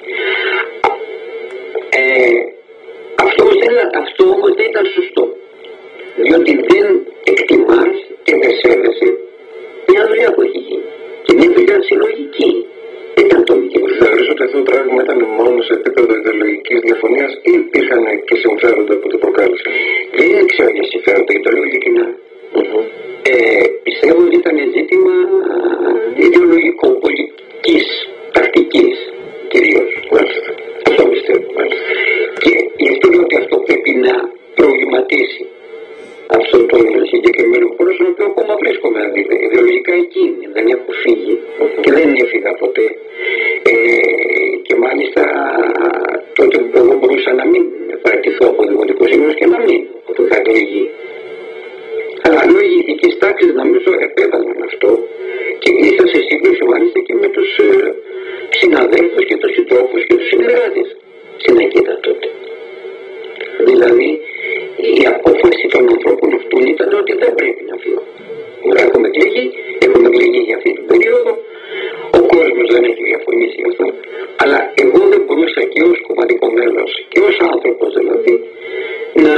Ε, αυτό, δεν, αυτό όμως δεν ήταν σωστό. Διότι δεν εκτιμάς και δεν σέβεσαι μια δουλειά που έχει γίνει. Και μια δουλειά συλλογική. Δεν ήταν το μικρό. Θεωρείς ότι αυτό το πράγμα ήταν μόνο σε επίπεδο ιδεολογικής διαφωνίας ή υπήρχαν και συμφέροντα που το προκάλεσαν? Δεν ξέρω για συμφέροντα, και το λέω ειλικρινά. Mm-hmm. Ε, πιστεύω ότι ήταν ζήτημα ιδεολογικό, πολιτικής, τακτικής κυρίως. Μάλιστα. Αυτό πιστεύω. Μάλιστα. Και γι' αυτό λέω ότι αυτό πρέπει να προβληματίσει αυτό το συγκεκριμένο χώρο στον οποίο ακόμα βρίσκομαι. Ιδεολογικά εκεί δεν έχω φύγει και δεν έφυγα ποτέ. Ε, και μάλιστα τότε που εγώ μπορούσα να μην παραιτηθώ από δημοτικό σύμβουλο και να μην, που είχα εκλεγεί. Αλλά λόγω ηθικής τάξης νομίζω επέβαλαν αυτό και ήρθα σε σύγκρουση μάλιστα και με τους ε, συναδέλφους και τους συντρόφους και τους συνεργάτες στην Ακίτα τότε. Δηλαδή η απόφαση των ανθρώπων αυτών ήταν ότι δεν πρέπει να φύγω. Έχουμε εκλεγεί, έχουμε εκλεγεί για αυτή την περίοδο, ο κόσμος δεν έχει διαφωνήσει γι' αυτό, αλλά εγώ δεν μπορούσα και ως κομματικό μέλος και ως άνθρωπος δηλαδή να,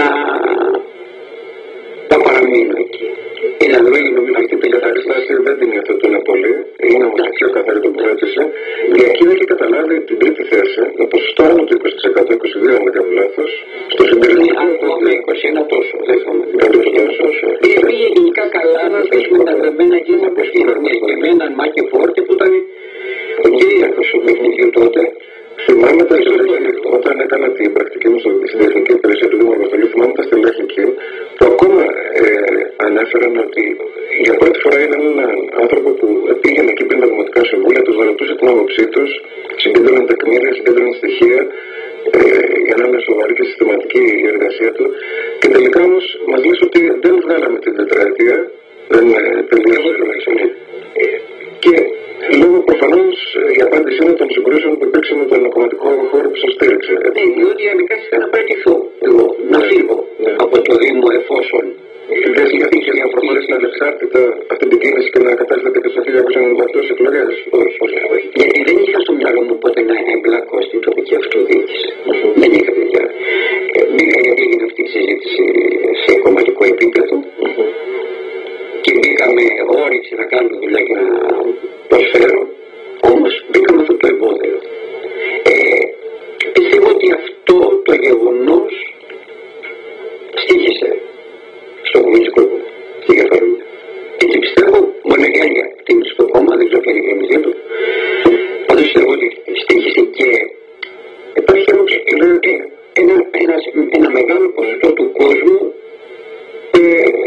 να παραμείνω εκεί. Είναι λόγια νομίζω αυτή την κατάσταση δεν την υιοθετούν πολύ, είναι όμως πιο καθαρή το που ρώτησε. Η Ακίτα έχει καταλάβει την τρίτη θέση, με ποσοστό άνω του είκοσι τοις εκατό, είκοσι δύο αν δεν κάνω λάθος, στο συντηρητικό. Αν το είκοσι ένα τόσο, δεν θυμάμαι. Πήγε γενικά καλά να πέσουμε τα γραμμένα και να προσφύγουμε και με έναν Μάκη Φόρτη που ήταν ο κυρίαρχος του παιχνιδιού τότε. Θυμάμαι τα στελέχη, όταν έκανα την πρακτική μου στην Διεθνική Υπηρεσία του Δήμου Αργοστολίου, θυμάμαι τα στελέχη εκεί που ακόμα ε, ανέφεραν ότι για πρώτη φορά είδαν έναν άνθρωπο που πήγαινε εκεί πριν τα δημοτικά συμβούλια, τους ρωτούσε την άποψή τους, συγκέντρωναν τεκμήρια, συγκέντρωναν στοιχεία ε, για να είναι σοβαρή και συστηματική η εργασία του. Και τελικά όμως μας λες ότι δεν βγάλαμε την τετραετία, δεν τελείωσε. Και λόγω προφανώς η απάντηση είναι των συγκρούσεων που υπήρξε με τον κομματικό χώρο που σας στήριξε. Ναι, διότι αναγκάστηκα να παραιτηθώ εγώ, να φύγω από το Δήμο εφόσον. Δεν σκέφτηκε να προχωρήσει ανεξάρτητα αυτή την κίνηση και να κατάσταται και στο χίλια εννιακόσια ενενήντα οκτώ στις εκλογές? Όχι, όχι. Γιατί δεν είχα στο μυαλό μου ποτέ να εμπλακώ στην τοπική αυτοδιοίκηση. Δεν είχα παιδιά. Μπήκα γιατί έγινε αυτή η συζήτηση σε κομματικό επίπεδο και μπήκα με όρεξη να κάνω δουλειά και να προσφέρω. Όμως μπήκα με αυτό το εμπόδιο. Ε, πιστεύω ότι αυτό το γεγονός στήχησε στο κομμουνιστικό κόμμα, στην Κεφαλονιά. Έτσι πιστεύω, μόνο και αν για στο κόμμα, δεν ξέρω ποια είναι η κρεμμυζία του. Πάντως πιστεύω ότι στήχησε και υπάρχει ένα, ένα, ένα μεγάλο ποσοστό του κόσμου ε,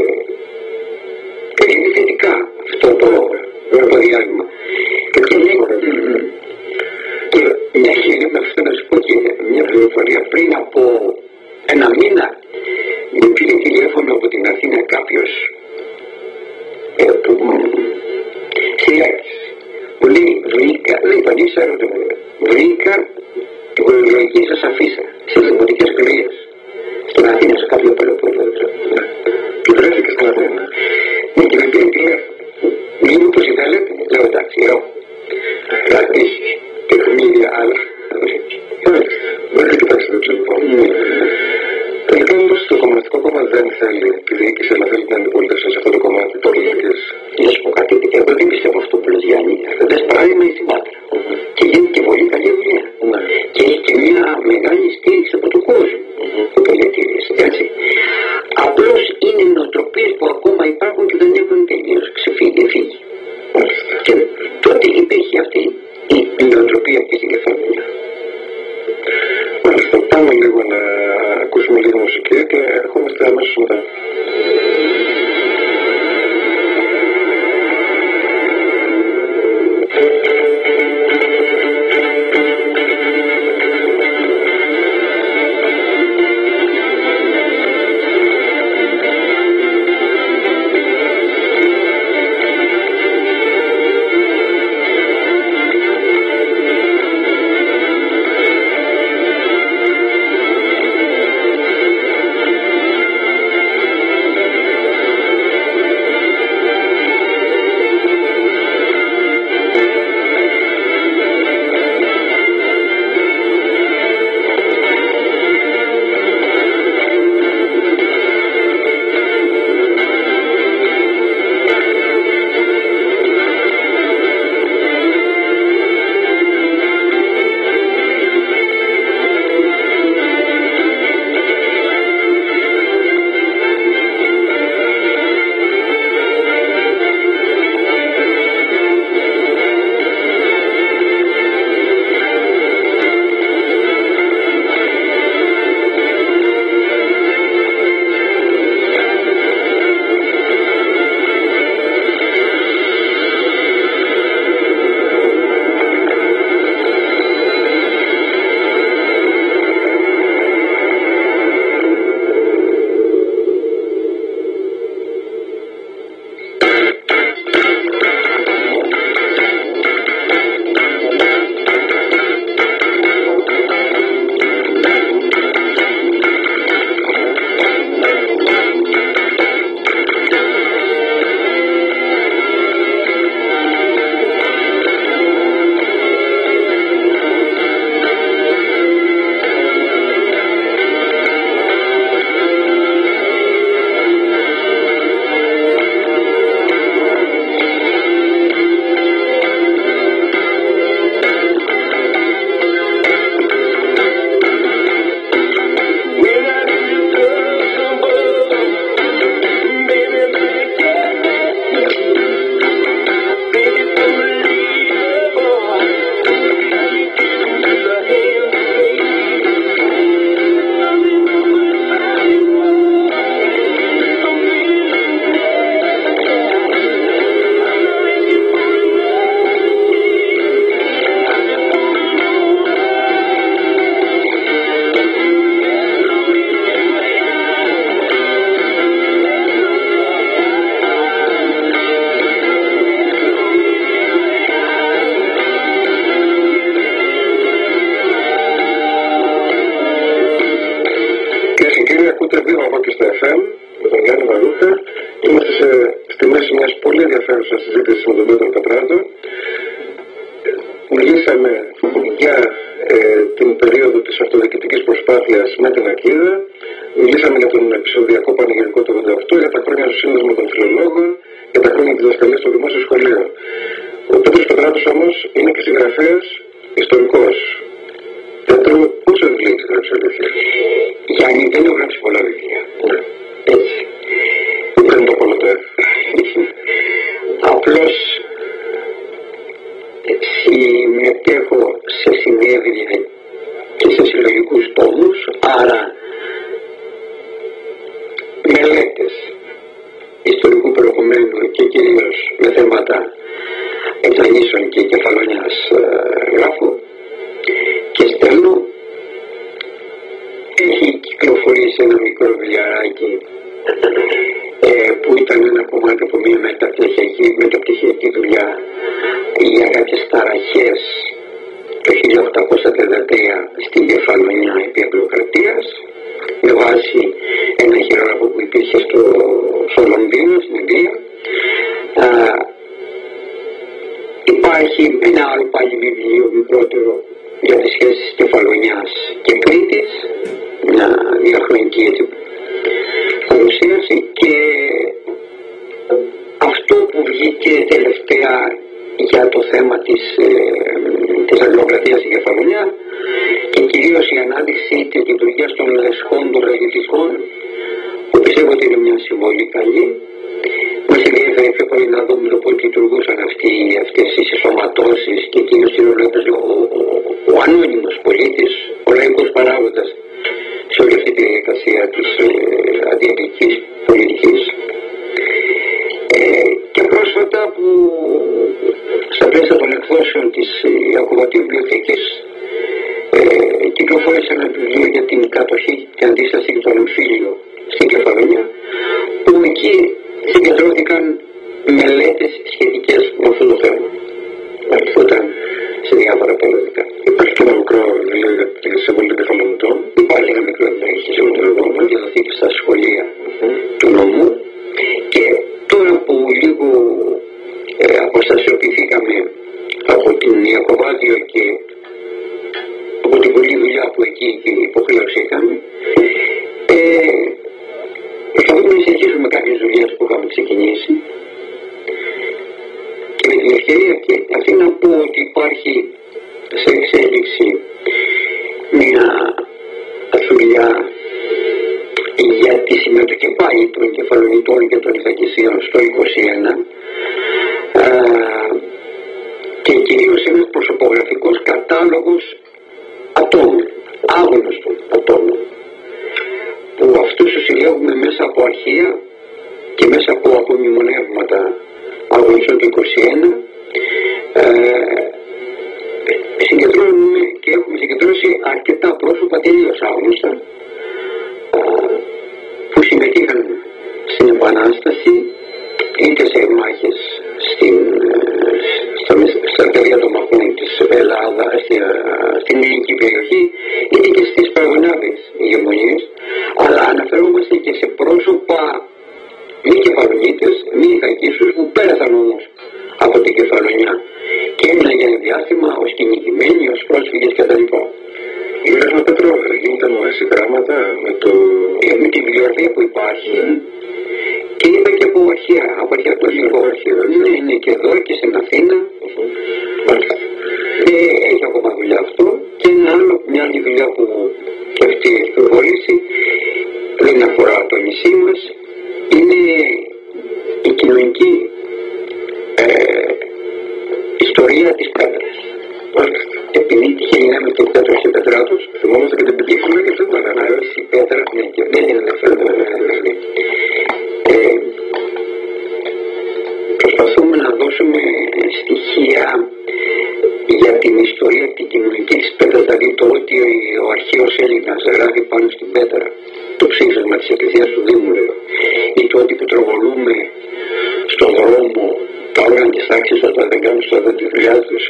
και είναι θετικά αυτό το, το διάλειμμα. Και αυτό είναι και μια χίλια με αυτό να σου πω και μια πληροφορία πριν από ένα μήνα με πήρε τηλέφωνο από την Αθήνα κάποιος ε, που σειράκης μου λέει βρήκα, δεν είπα δεν ξέρω το βρήκα την προεκλογική σας αφίσα στις δημοτικές εκλογές στην Αθήνα σε κάποιο παλαιοπόλιο και βρέθηκε στην Αθήνα. Ναι, και με πήρε τηλέφωνο μην μου πως ήθελετε, λέω εντάξει έχω κρατήσεις τεχνίδια άλλα. Μέχρι κοιτάξτε το λοιπόν. Τελικά όμως το Κομμουνιστικό Κόμμα δεν θέλει τη διοίκηση, αλλά θέλει την αντιπολίτευση σε αυτό το κομμάτι πολιτικής. Να σου πω κάτι, εγώ δεν πιστεύω αυτό που λες Γιάννη. Χθες παράδειγμα στην Πάτρα. Και γίνεται και πολύ καλή δουλειά. Και έχει και μια μεγάλη στήριξη από τον κόσμο που το διατηρήσει. Έτσι. Απλώς είναι νοοτροπίες που ακόμα υπάρχουν και δεν έχουν τελείως ξεφύγει. Φύγει. Και τότε υπήρχε αυτή η νοοτροπία και στην Κεφαλονιά. Μάλιστα, πάμε μετά. Ο ανώνυμος πολίτης, ο λαϊκός παράγοντας σε όλη αυτή τη διαδικασία της ε, αντιεπικής πολιτικής. Ε, και πρόσφατα που στα πλαίσια των εκδόσεων της Ιακωβατίου Βιβλιοθήκης ε, κυκλοφόρησε ένα βιβλίο για την κατοχή και αντίσταση και τον εμφύλιο στην Κεφαλονιά, που εκεί συγκεντρώθηκαν μελέτες σχετικές με αυτό το θέμα. Αυτό ήταν σε διάφορα περιοδικά. Υπάρχει και ένα μικρό βιβλίο για τη συμβολή των κεφαλονιτών. Υπάρχει ένα μικρό βιβλίο για τη συμβολή των κεφαλονιτών που διαδοθεί και στα σχολεία mm-hmm. του νομού. Και τώρα που λίγο ε, αποστασιοποιηθήκαμε από την Ιακωβάδιο και από την πολλή δουλειά που εκεί υποχρέωση είχαμε, ε, προσπαθούμε να συνεχίσουμε κάποιες δουλειές που είχαμε ξεκινήσει. Και με την ευκαιρία και αυτή να πω ότι υπάρχει σε εξέλιξη μια δουλειά για τη συμμετοχή πάλι των κεφαλονιτών και των ηθακισίων στο είκοσι ένα α, και κυρίως ένας προσωπογραφικός κατάλογος ατόμων, άγνωστων ατόμων, που αυτούς τους συλλέγουμε μέσα από αρχεία και μέσα από απομνημονεύματα αγωνιστών του είκοσι ένα. ε, συγκεντρώνουμε και έχουμε συγκεντρώσει αρκετά πρόσωπα τελείως άγνωστα που συμμετείχαν στην Επανάσταση, είτε σε μάχες στην, στα, στα παιδιά των μαχών της Ελλάδα, στη, στην ελληνική περιοχή, είτε και στις παραγωνιάδες ηγεμονίες, αλλά αναφερόμαστε και σε πρόσωπα μη κεφαλονίτες, μη ηθακίσους, που πέρασαν όμως από την Κεφαλονιά και έμειναν για ένα διάστημα ως κυνηγημένοι, ως πρόσφυγες κτλ. Η Βρέσμα Πετρό, γίνονταν εσύ γράμματα με το... Ε, με την βιβλιογραφία που υπάρχει mm. και είδα και από αρχαία, από αρχαιακό λίγο αρχαίο. Ναι, είναι και εδώ και στην Αθήνα. Mm-hmm. Ε, έχει ακόμα δουλειά αυτό. Και ένα άλλο, μια άλλη δουλειά που και αυτή έχει προχωρήσει, δεν αφορά το νησί μας, είναι η κοινωνική ε, ιστορία της Πέτρας. Μάλιστα. Επειδή τυχαίνει με τον Πέτρο και Πετράτος, θυμόμαστε και την πετύχουμε και αυτό ήταν ανάρρωση η Πέτρα, ναι, και δεν είναι αναφέροντα να αναφέροντα. Προσπαθούμε να δώσουμε στοιχεία για την ιστορία την κοινωνική της Πέτρας, δηλαδή το ότι ο αρχαίος Έλληνας γράφει πάνω στην Πέτρα, το ψήφισμα της Εκκλησίας του Δήμου, λέω, ή το ότι που τροβολούμε στον δρόμο τα όργανα της τάξης όταν δεν κάνουν στο τη δουλειά τους,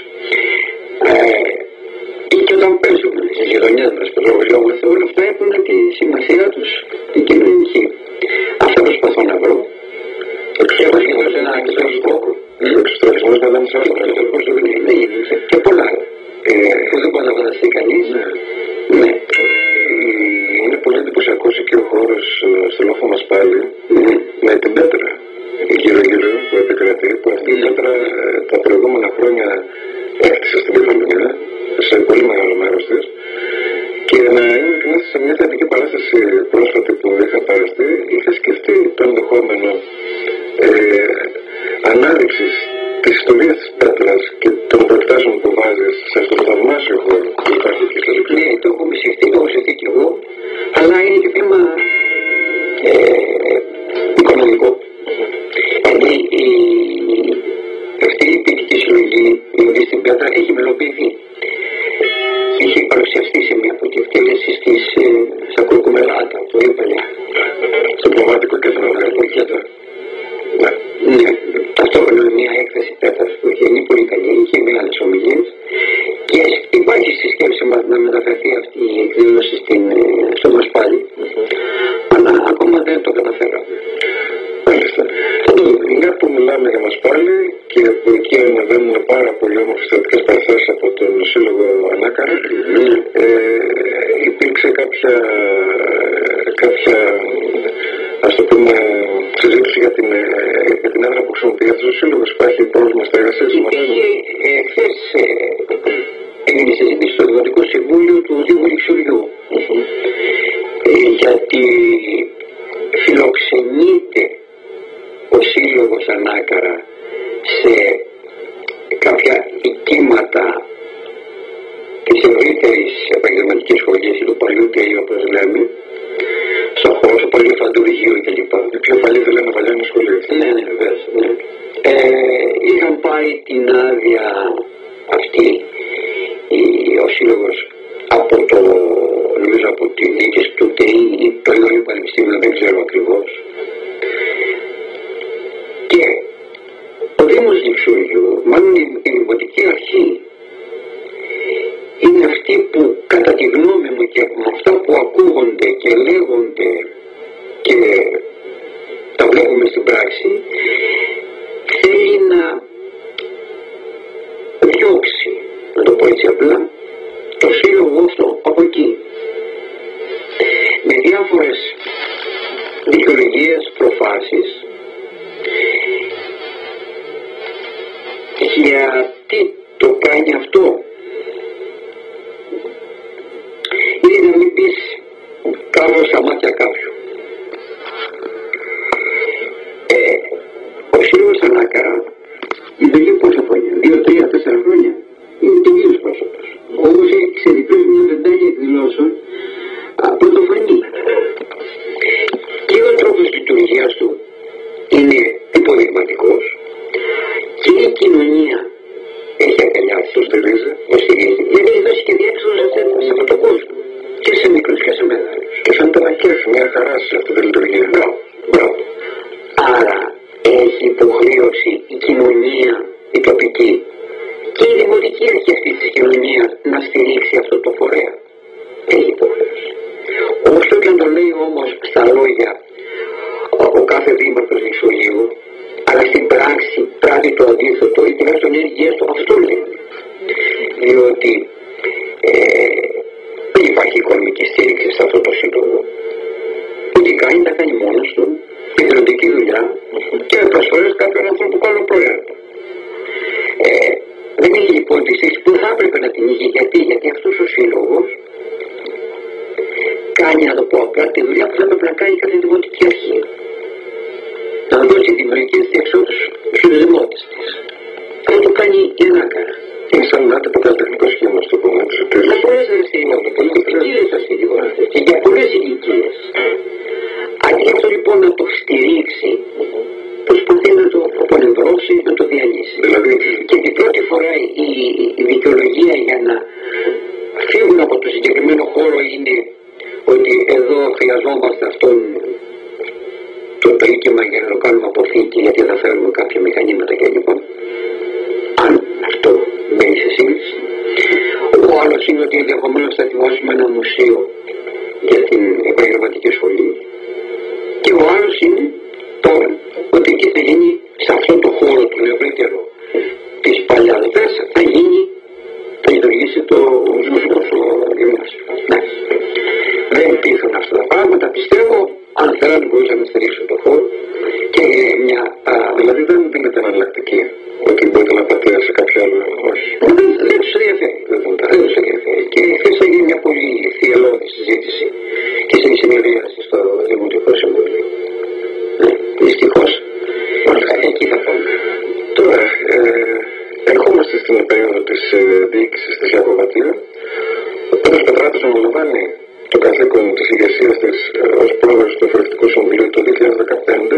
ε, ή και όταν παίζουμε στις γειτονιές μας που τροβολιόμαστε, όλα αυτά έχουν τη σημασία τους την κοινωνική. Αυτά προσπαθώ να βρω. Έχω λίγο σε ένα εξωτερικό. Ο εξωτερισμός να δάμε σε όλα τα ναι, και πολλά που δεν μπορεί να φανταστεί κανείς. Ναι. Είναι πολύ εντυπωσιακός και ο χώρος στο λόφο μας πάλι με την Πέτρα γύρω-γύρω που επικρατεί, που αυτή η Πέτρα τα προηγούμενα χρόνια έκτισε στην Κεφαλονιά σε πολύ μεγάλο μέρος της, και να είναι σε μια θεατρική παράσταση πρόσφατη που είχα παραστεί, είχα σκεφτεί το ενδεχόμενο ε, ανάδειξης της ιστορίας της Πέτρας και των προεκτάσεων που βάζεις σε αυτό το θαυμάσιο χώρο που υπάρχει και στο Λυκείο. Ναι, το έχω σκεφτεί, το έχω σκεφτεί και εγώ, αλλά είναι και θέμα ε, οικονομικό. Δηλαδή η, αυτή η ποιητική συλλογή, η οδή στην Πέτρα, έχει μελοποιηθεί. Είχε παρουσιαστεί σε μια από τις εκτέλεσεις της ε, στα Κουρκουμελάτα, το είπανε. Στο Προβάτικο και στον Αυγατικό Κέντρο. Ναι. Ναι. Ταυτόχρονα μια έκθεση Πέτρας που είχε γίνει πολύ καλή, είχε μεγάλες ομιλίες, και υπάρχει στη σκέψη μας να μεταφερθεί αυτή η εκδήλωση στην, στο Μασπάλι, αλλά ακόμα δεν το καταφέραμε. Μάλιστα. Μια που μιλάμε για Μασπάλι και από εκεί ανεβαίνουν πάρα πολύ όμορφες θεατρικές παραστάσεις από τον Σύλλογο Ανάκαρα, mm. ε, υπήρξε κάποια, κάποια ας το πούμε συζήτηση για την, για την έδρα που χρησιμοποιεί αυτός ο Σύλλογος. Υπάρχει πρόβλημα στα εργασία του μας? Χθες έγινε συζήτηση στο Δημοτικό Συμβούλιο του Δήμου Λιξουριού, γιατί φιλοξενείται ο Σύλλογος Ανάκαρα σε κάποια οικήματα της ευρύτερης επαγγελματικής σχολής του παλιού τέλειου, όπως λέμε, παλιοί δεν λένε παλιά είναι σχολείο. Ναι, ναι, βεβαίως. Ναι. Ε, είχαν πάει την άδεια αυτή ο σύλλογος από το, νομίζω από τη διοίκηση του ΤΕΙ ή το Ιδρύο Πανεπιστήμιο, δεν ξέρω ακριβώς. Και ο Δήμος Λειξούργιου, μάλλον η, η Δημοτική Αρχή, είναι αυτή που κατά τη γνώμη μου και από αυτά που ακούγονται και λέγονται και τα βλέπουμε στην πράξη, θέλει να διώξει, να το πω έτσι απλά, το σύλλογο αυτό από εκεί. Με διάφορες δικαιολογίες, προφάσεις, γιατί το κάνει αυτό. Είναι να μην πεις κάπως στα μάτια κάποιου. Ε, ο σύλλογος Ανάκαρα είναι πόσα χρόνια, δύο, τρία, τέσσερα χρόνια, είναι τελείως πρόσωπος. Όμως έχει ξεδιπλώσει μια βεντάλια εκδηλώσεων πρωτοφανή. Και ο τρόπος λειτουργίας του είναι υποδειγματικός και η κοινωνία έχει αγκαλιάσει, το στηρίζει, το στηρίζει, γιατί έχει δώσει και διέξοδο σε αυτόν τον κόσμο. Και σε μικρούς και σε μεγάλους. Και σαν το ανακέφει μια χαρά σε αυτή τη λειτουργία. Μπράβο, μπράβο. Άρα έχει υποχρέωση η κοινωνία, η τοπική και η δημοτική αρχή αυτή της κοινωνίας να στηρίξει αυτό το φορέα. Έχει υποχρέωση. Όσο και αν το λέει όμως στα λόγια ο, ο κάθε δήμαρχος Λειξουργίου, αλλά στην πράξη πράττει το αντίθετο ή τουλάχιστον ενέργειές του, αυτό λέει. Διότι ε, δεν υπάρχει οικονομική στήριξη σε αυτό το σύλλογο. Ό,τι κάνει, τα κάνει μόνος του, ιδρυτική δουλειά και με προσφορές κάποιον ανθρώπου καλό προϊόντο. Ε, δεν έχει λοιπόν τη στήριξη που θα έπρεπε να την είχε. Γιατί, γιατί αυτός ο σύλλογος κάνει, να το πω απλά, τη δουλειά που θα έπρεπε να κάνει κάθε δημοτική αρχή. Να δώσει δημιουργικές διεξόδους στους δημότες της. Αυτό το κάνει η Ανάκαρα. Είναι σαν να το καλλιτεχνικό σχήμα, στο πούμε, τους επιτέλους. Για πολλές δραστηριότητες, πολιτικές δραστηριότητες και για πολλές ηλικίες. Αντί αυτό λοιπόν να το στηρίξει, προσπαθεί να το απολυμβρώσει, να το διαλύσει. Δηλαδή, και την πρώτη φορά η, η, η δικαιολογία για να φύγουν από το συγκεκριμένο χώρο είναι ότι εδώ χρειαζόμαστε αυτόν το περίκαιμα για να το κάνουμε αποθήκη, γιατί θα φέρουμε κάποια μηχανήματα κλπ. Αν αυτό μπαίνει σε σύγκριση. Ο άλλος είναι ότι ενδεχομένως θα ετοιμάσουμε ένα μουσείο για την επαγγελματική σχολή. Και ο άλλος είναι τώρα ότι εκεί θα γίνει, σε αυτό το χώρο του ευρύτερο της παλιάδας, θα γίνει, θα λειτουργήσει το μουσικό γυμνάσιο. Δεν υπήρχαν αυτά τα πράγματα, πιστεύω. Αν θέλανε μπορούσαν να στηρίξουν το χώρο και μια... Α, δηλαδή δεν δίνεται εναλλακτική, ότι μπορείτε να πάτε σε κάποιο άλλο, όχι. Δεν, δεν τους ενδιαφέρει, δεν τους ενδιαφέρει. Και χθες θα γίνει μια πολύ θυελώδη συζήτηση και στην συνεδρίαση στο Δημοτικό Συμβούλιο. Δυστυχώς, εκεί θα πάμε. Τώρα, ε, ερχόμαστε στην περίοδο της ε, διοίκησης της Ιακωβατίου. Ο Πέτρος Πετράτος αναλαμβάνει το καθήκον της ηγεσίας της ε, ως πρόεδρος του Εφορευτικού Συμβουλίου το δύο χιλιάδες δεκαπέντε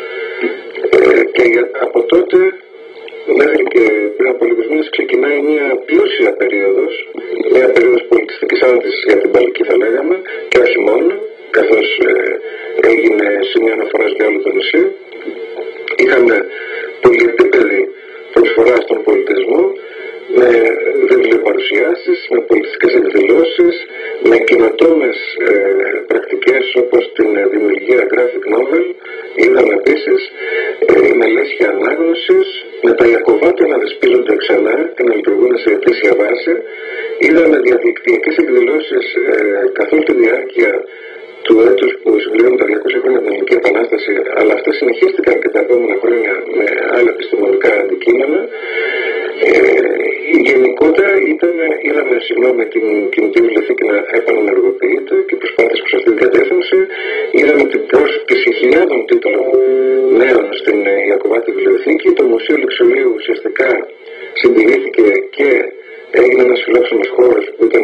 ε, και από τότε μέχρι και πριν από λίγους μήνες ξεκινάει μια πλούσια περίοδος, μια περίοδος πολιτιστικής άνθησης για την Παλική θα λέγαμε και όχι μόνο, καθώς ε, έγινε σημείο αναφοράς για όλο το νησί. Είχαμε πολυεπίπεδη προσφορά στον πολιτισμό, με βιβλιοπαρουσιάσεις, με πολιτιστικές εκδηλώσεις, με καινοτόμες ε, πρακτικές όπως την δημιουργία graphic novel. Είδαμε επίσης ε, με λέσχη ανάγνωσης, με τα Ιακωβάτια να δεσπίζονται ξανά και να λειτουργούν σε αιτήσια βάση. Είδαμε διαδικτυακές εκδηλώσεις ε, καθ' όλη τη διάρκεια του έτους που συμπληρώνουν τα διακόσια χρόνια από την Ελληνική Επανάσταση, αλλά αυτές συνεχίστηκαν και τα επόμενα χρόνια με άλλα επιστημονικά αντικείμενα. Ε, γενικότερα ήταν, είδαμε συγγνώμη την κινητή βιβλιοθήκη να επανενεργοποιείται και προσπάθειες προς αυτή την κατεύθυνση. Είδαμε την πρόσκληση χιλιάδων τίτλων νέων στην Ιακωβάτη βιβλιοθήκη. Το Μουσείο Λειξουργίου ουσιαστικά συντηρήθηκε και έγινε ένας φιλόξενος χώρος που ήταν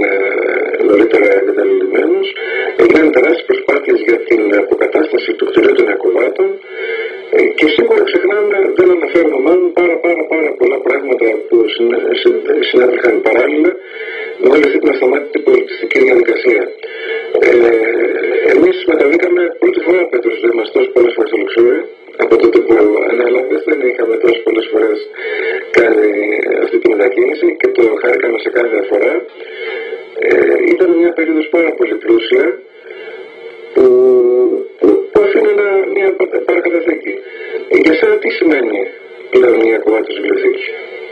νωρίτερα εγκαταλειμμένος. Έγιναν τεράστιες προσπάθειες για την αποκατάσταση του κτηρίου των Ιακωβάτων. κάτω. Και σίγουρα ξεχνάμε, δεν αναφέρουμε μάλλον πάρα πάρα πάρα πολλά πράγματα που συνέβηκαν παράλληλα με όλη αυτή την αυτομάτητη πολιτιστική διαδικασία. Ε, εμείς μεταβήκαμε πρώτη φορά Πέτρο στη ζωή μας τόσο πολλές φορές στο Λουξούρι. Από τότε που ανέλαβες δεν είχαμε τόσο πολλές φορές κάνει αυτή τη μετακίνηση και το χάρηκαμε σε κάθε φορά. Ε, ήταν μια περίοδος πάρα πολύ πλούσια που, που, που αφήνει ένα, μια παρακαταθήκη. Για σένα τι σημαίνει πλέον η Ιακωβάτης βιβλιοθήκη?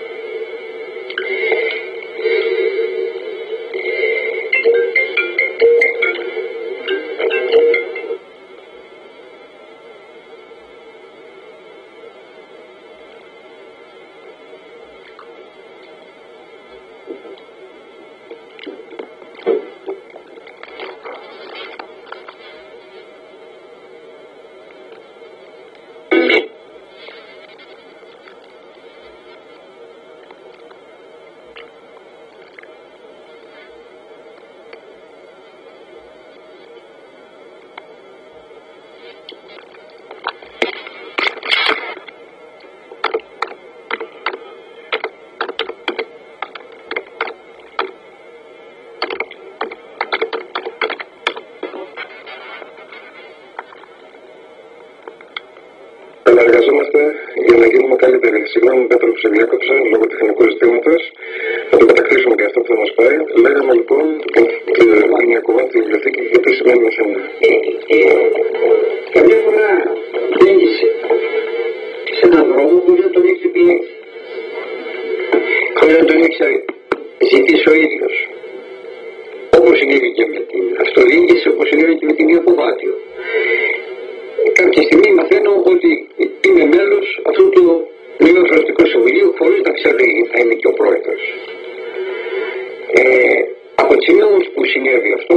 Εργαζόμαστε για να γίνουμε καλύτεροι. Συγγνώμη, Πέτρο, που σε διάκοψα λόγω τεχνικού ζητήματος. Θα το κατακτήσουμε και αυτό που θα μας πάει. Λέγαμε λοιπόν την Ιακωβάτη βιβλιοθήκη και τι σημαίνει για σένα. Καμιά φορά μπαίνεις σε έναν δρόμο που δεν τον έχεις επιλέξει. Χωρίς να τον έχεις ζητήσει ο ίδιος. Όπως συνέβη και με την αυτοδιοίκηση, όπως συνέβη και με την Ιακωβάτιο. Κάποια στιγμή μαθαίνω ότι είμαι μέλος αυτού του νέου εκφραστικού συμβουλίου χωρίς να ξέρω ότι θα είμαι και ο πρόεδρος. Ε, από τη στιγμή όμως που συνέβη αυτό,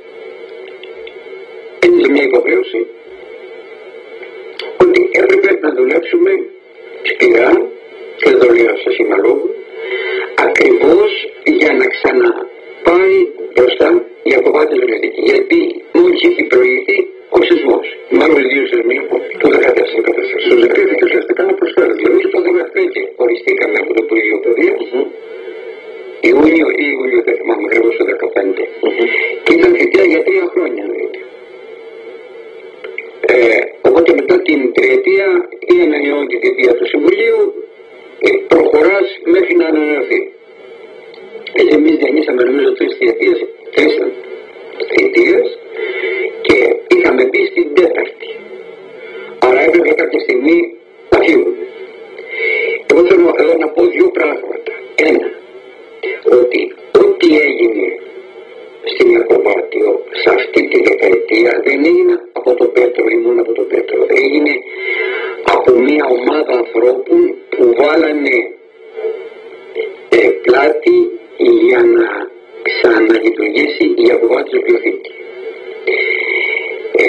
είναι μια υποχρέωση ότι έπρεπε να δουλέψουμε σκληρά και δεν το λέω σε συμμαλόγου, ακριβώς για να ξαναπάει μπροστά η Ιακωβάτης βιβλιοθήκη. Γιατί μόλις είχε προηγηθεί ο σεισμός, μάλλον οι δύο σεισμοί του δεκατέσσερα δεκατέσσερα. Σου ζητήθηκε ουσιαστικά να προσφέρεις. Δηλαδή το δεκαπέντε οριστήκαμε από το Υπουργείο Παιδείας, Ιούνιο ή Ιούλιο, δεν θυμάμαι ακριβώς το δεκαπέντε. Και ήταν θητεία για τρία χρόνια. Ε, οπότε μετά την τριετία ή ανανεώνει τη θητεία του Συμβουλίου, προχωράς μέχρι να ανανεωθεί. Έτσι εμείς διανύσαμε νομίζω τρεις θητείες, τρεις θητείες και είχαμε μπει στην τέταρτη. Άρα έπρεπε κάποια στιγμή να φύγουμε. Εγώ θέλω εδώ να πω δύο πράγματα. Ένα, ότι ό,τι έγινε στην Ιακωβάτιο σε αυτή τη δεκαετία δεν έγινε από τον Πέτρο ή μόνο από τον Πέτρο. Έγινε από μια ομάδα ανθρώπων που βάλανε ε, πλάτη για να ξαναλειτουργήσει η Ιακωβάτης βιβλιοθήκη. Ε,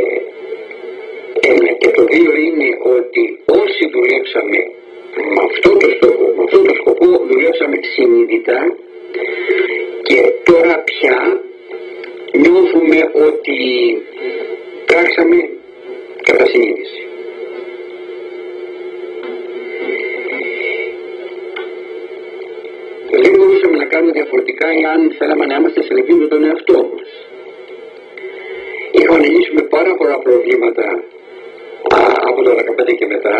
ένα. Και το δύο είναι ότι όσοι δουλέψαμε με αυτό το στόχο, με αυτό το σκοπό δουλέψαμε συνειδητά και τώρα πια νιώθουμε ότι πράξαμε κατά συνείδηση. Δεν μπορούσαμε να κάνουμε διαφορετικά εάν θέλαμε να είμαστε σε λεπτή με τον εαυτό μας. Είχαμε να λύσουμε πάρα πολλά προβλήματα α, από το δεκαπέντε και μετά.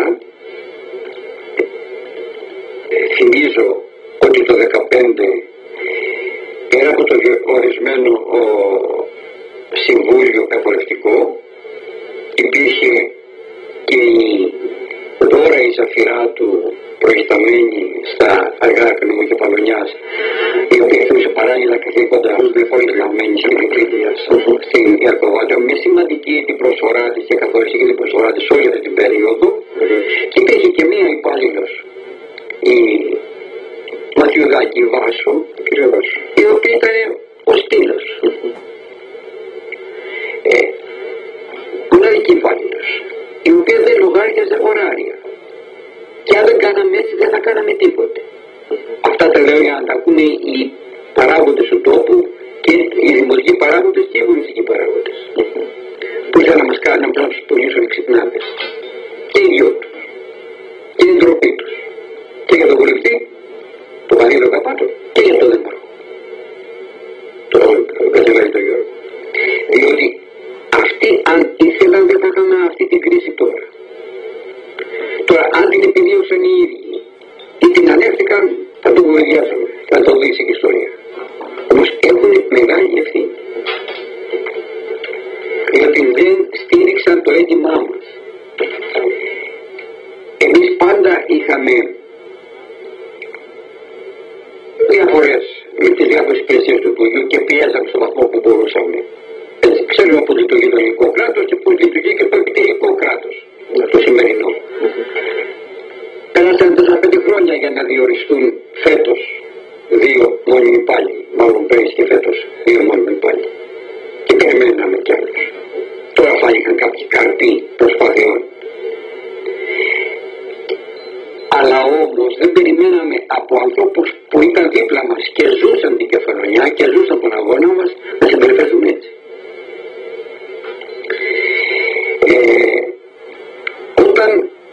Θυμίζω ότι το δεκαπέντε πέρα από το διορισμένο ο συμβούλιο εφορευτικό υπήρχε και η δώρα η Ζαφυρά του προϊσταμένη στα αργά Ακρινομού και Παλωνιάς, η οποία θεωρούσε παράλληλα καθήκοντα διεφορετικαμένη στην Κρήτρια στην Ιακωβάτιο με σημαντική την προσφορά της και καθόρισε και την προσφορά της όλη αυτή την περίοδο. Και υπήρχε και μία υπάλληλος, η Ματιουδάκη Βάσο, η οποία ήταν ο στήλος. Ε, μοναδική υπάλληλος, η οποία δεν λογάριαζε ωράρια. Και αν δεν κάναμε έτσι δεν θα κάναμε τίποτε. Αυτά τα λέω για να τα ακούνε οι παράγοντες του τόπου και οι δημοτικοί παράγοντες και οι βουλευτικοί παράγοντες. Που ήθελαν να μας κάνουν να απλά τους πουλήσουν ξυπνάδες. Και οι δυο τους. Και η ντροπή τους. Και για τον βουλευτή, τον Βαγγέλη Καπάτο, και για τον Δήμαρχο. Το Κασελάκη τον Γιώργο. Διότι αυτοί αν ήθελαν δεν θα είχαν αυτή την κρίση τώρα. Τώρα αν την επιβίωσαν οι ίδιοι ή την ανέχθηκαν, θα το βοηθιάσαμε. Θα το δείξει η ιστορία. Όμως έχουν μεγάλη ευθύνη. Γιατί δεν στήριξαν το αίτημά μας. Εμείς πάντα είχαμε διαφορές με τις διάφορες υπηρεσίες του Υπουργείου και πιέζαμε στο βαθμό που μπορούσαμε. Έτσι, ξέρουμε πώς λειτουργεί το ελληνικό κράτος και πώς λειτουργεί και το επιτελικό κράτος, το σημερινό. Πέρασαν τεσσαραπέντε χρόνια για να διοριστούν φέτος δύο μόνιμοι υπάλληλοι, μάλλον πέρυσι και φέτος δύο μόνιμοι υπάλληλοι. Και περιμέναμε κι άλλους. Τώρα φάνηκαν κάποιοι καρποί προσπαθειών. Αλλά όμως δεν περιμέναμε από ανθρώπους που ήταν δίπλα μας και ζούσαν την Κεφαλονιά και ζούσαν τον αγώνα μας να συμπεριφέρθουν έτσι. Ε, όταν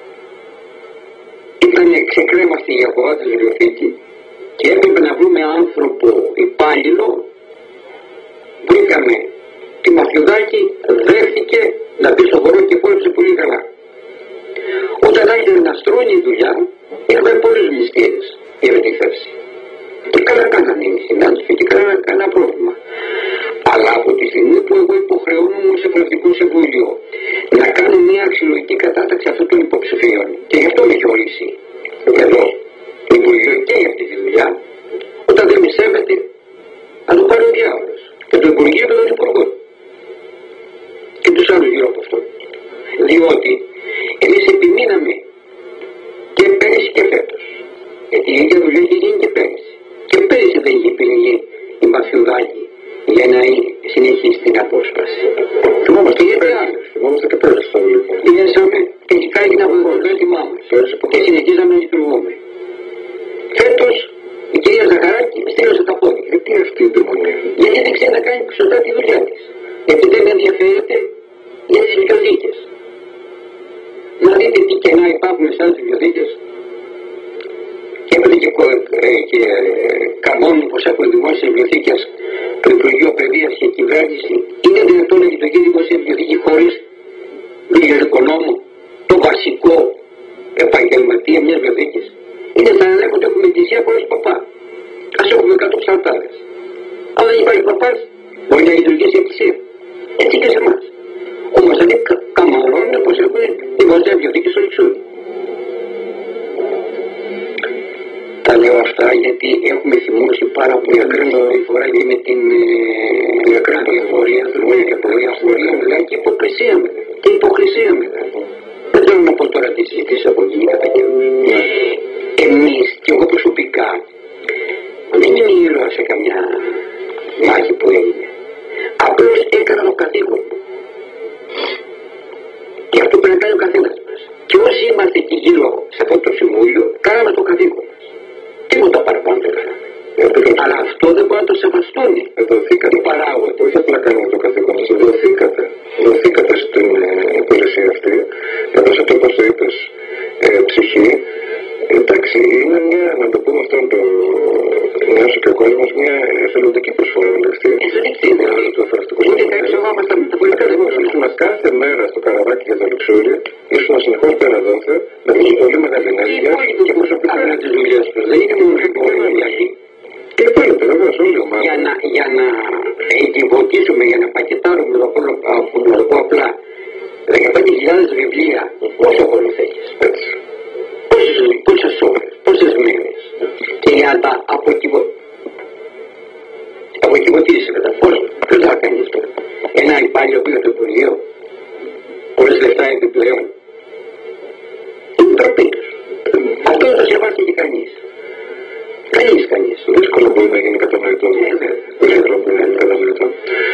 ήταν ξεκρέμαστη η αγορά της βιβλιοθήκη και έπρεπε να βρούμε άνθρωπο υπάλληλο, βρήκαμε τη Μαθιουδάκη, δέχτηκε να πει στο χώρο και πόρεψε πολύ καλά. Όταν άρχισε να στρώνει η δουλειά, είχαμε πολλές μυστήρες για τη θέση. Και καλά κάνανε οι συνάδελφοι και καλά κανένα πρόβλημα. Αλλά από τη στιγμή που εγώ υποχρεώνομαι σε Κρατικό Συμβούλιο να κάνω μια αξιολογική κατάταξη αυτών των υποψηφίων, και γι' αυτό με έχει ορίσει εδώ το Υπουργείο και για αυτή τη δουλειά, όταν δεν με σέβεται, θα το πάρει ο διάολος. Και το Υπουργείο και τον Υπουργό. Και τους άλλους γύρω από αυτό. Διότι εμείς επιμείναμε και πέρυσι και φέτος. Γιατί η ίδια δουλειά είχε γίνει και πέρυσι. Και πέρυσι δεν είχε επιλεγεί η Μαθιουδάκη για να συνεχίσει την απόσπαση. Θυμόμαστε και πέρυσι. Θυμόμαστε και πέρυσι στο βουλίο. Πιέσαμε και εκεί έγινε από το έτοιμά μας. Και συνεχίζαμε να λειτουργούμε. Φέτος η κυρία Ζαχαράκη στήλωσε τα πόδια. Γιατί αυτή η δαιμονία? Γιατί δεν ξέρει να κάνει σωστά τη δουλειά της. Γιατί δεν ενδιαφέρεται για τις βιβλιοθήκες. Να δείτε τι κενά υπάρχουν σε άλλες βιβλιοθήκες. Και έπρεπε και, ε, και ε, καμώνουν πως έχουν δημόσιες βιβλιοθήκες το Υπουργείο Παιδείας και Κυβέρνηση. Είναι δυνατόν να λειτουργεί δημόσια βιβλιοθήκη χωρίς βιβλιοοικονόμο, το βασικό επαγγελματία μιας βιβλιοθήκης? Είναι σαν να λέγονται έχουμε εκκλησία χωρίς παπά. Ας έχουμε κάτω ψαρτάδες. Αν δεν υπάρχει παπάς, μπορεί να λειτουργήσει η εκκλησία. Έτσι και σε εμάς. Όμως δεν καμαρώνουν πως έχουν δημόσια βιβλιοθήκη στο Λιξούρι. Τα λέω αυτά γιατί έχουμε θυμώσει πάρα πολύ ακραία φορά και με την ακραία εφορία, δηλαδή και υποκρισία μετά. Και υποκρισία μετά. Δεν θέλω να πω τώρα τι συζητήσεις από εκεί κατά καιρούς. Εμείς και εγώ προσωπικά δεν είμαι ήρωας σε καμιά μάχη που έγινε. Απλώς έκανα το καθήκον μου. Και αυτό πρέπει να κάνει ο καθένας μας. Και όσοι είμαστε εκεί γύρω σε αυτό το συμβούλιο, κάναμε το καθήκον μας. Τίποτα παραπάνω δεν κάναμε. Αλλά αυτό δεν μπορεί να το σεβαστούν. Δοθήκατε. Οι παράγοντες. Όχι απλά κάνουμε το καθήκον μας. Δοθήκατε. Δοθήκατε στην υπηρεσία αυτή. Καθώς αυτό όπως το είπες, ε, ψυχή. Εντάξει, είναι μια, να το πούμε αυτό, το νέος και ο κόσμος, μια εθελοντική προσφορά. Εθελοντική, ναι. Ούτε τα εξωγάμασταν με τα πολιτικά δημόσια. Κάθε μέρα στο Καραβάκι και το Λιξούρι, ήσουν συνεχώς πέρα δόθε, με μια πολύ μεγάλη ενέργεια και προσωπικά με τις δουλειές τους. Δεν είναι μόνο οι και υπόλοιποι, βέβαια, όλη η ομάδα. Για να, για να εγκυβωτήσουμε, για να πακετάρουμε, να το πω απλά, δεκαπέντε χιλιάδες βιβλία, πόσο χρόνο θέλεις? Έτσι. Πόσες ώρες, πόσες μέρες? Και για να τα αποκυβωτήσεις μετά, πώς, ποιος θα κάνει αυτό? Ένα υπάλληλο πήγε στο Υπουργείο, πολλές λεφτά επιπλέον. Είναι τροπή τους. Αυτό δεν το σεβάστηκε και κανείς. Κανείς, κανείς. Δύσκολο μπορεί να γίνει κατανοητό. Δύσκολο μπορεί να γίνει κατανοητό.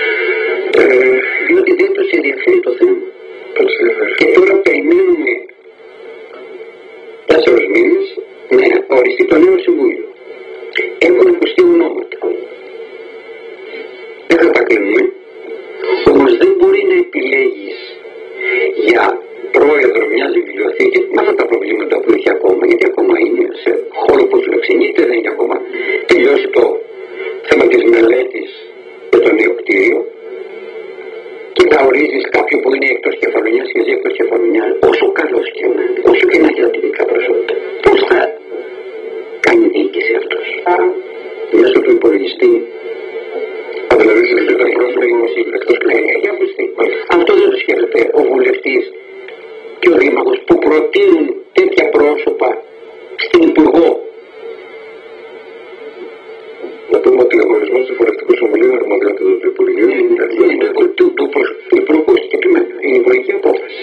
Διότι δεν τους ενδιαφέρει το θέμα. Και τώρα περιμένουμε τέσσερις μήνες να οριστεί το νέο συμβούλιο. Έχουν ακουστεί ονόματα. Δεν θα τα κλείνουμε. Όμως δεν μπορεί να επιλέγεις τα προβλήματα που έχει ακόμα, γιατί ακόμα είναι σε χώρο που φιλοξενείται, δεν έχει ακόμα τελειώσει το θέμα της μελέτης για το νέο κτίριο. Και θα ορίζεις κάποιον που είναι εκτός κεφαλονιάς και ζει εκτός κεφαλονιάς, όσο καλός και να είναι, όσο και να έχει τα τυπικά προσόντα. Πώς θα κάνει διοίκηση αυτός? Μέσω του υπολογιστή. Δηλαδή, συζητείτε πρόσωπο εκτός κεφαλονιάς. Αυτό δεν το σκέφτεται ο βουλευτής και ο δήμαρχος που προτείνουν τέτοια πρόσωπα στην Υπουργό. Να πούμε ότι ο ορισμό του Φορευτικού Συμβουλίου είναι αρμοδιότητα του Υπουργείου. Του Υπουργού συγκεκριμένα. Είναι η υπουργική απόφαση.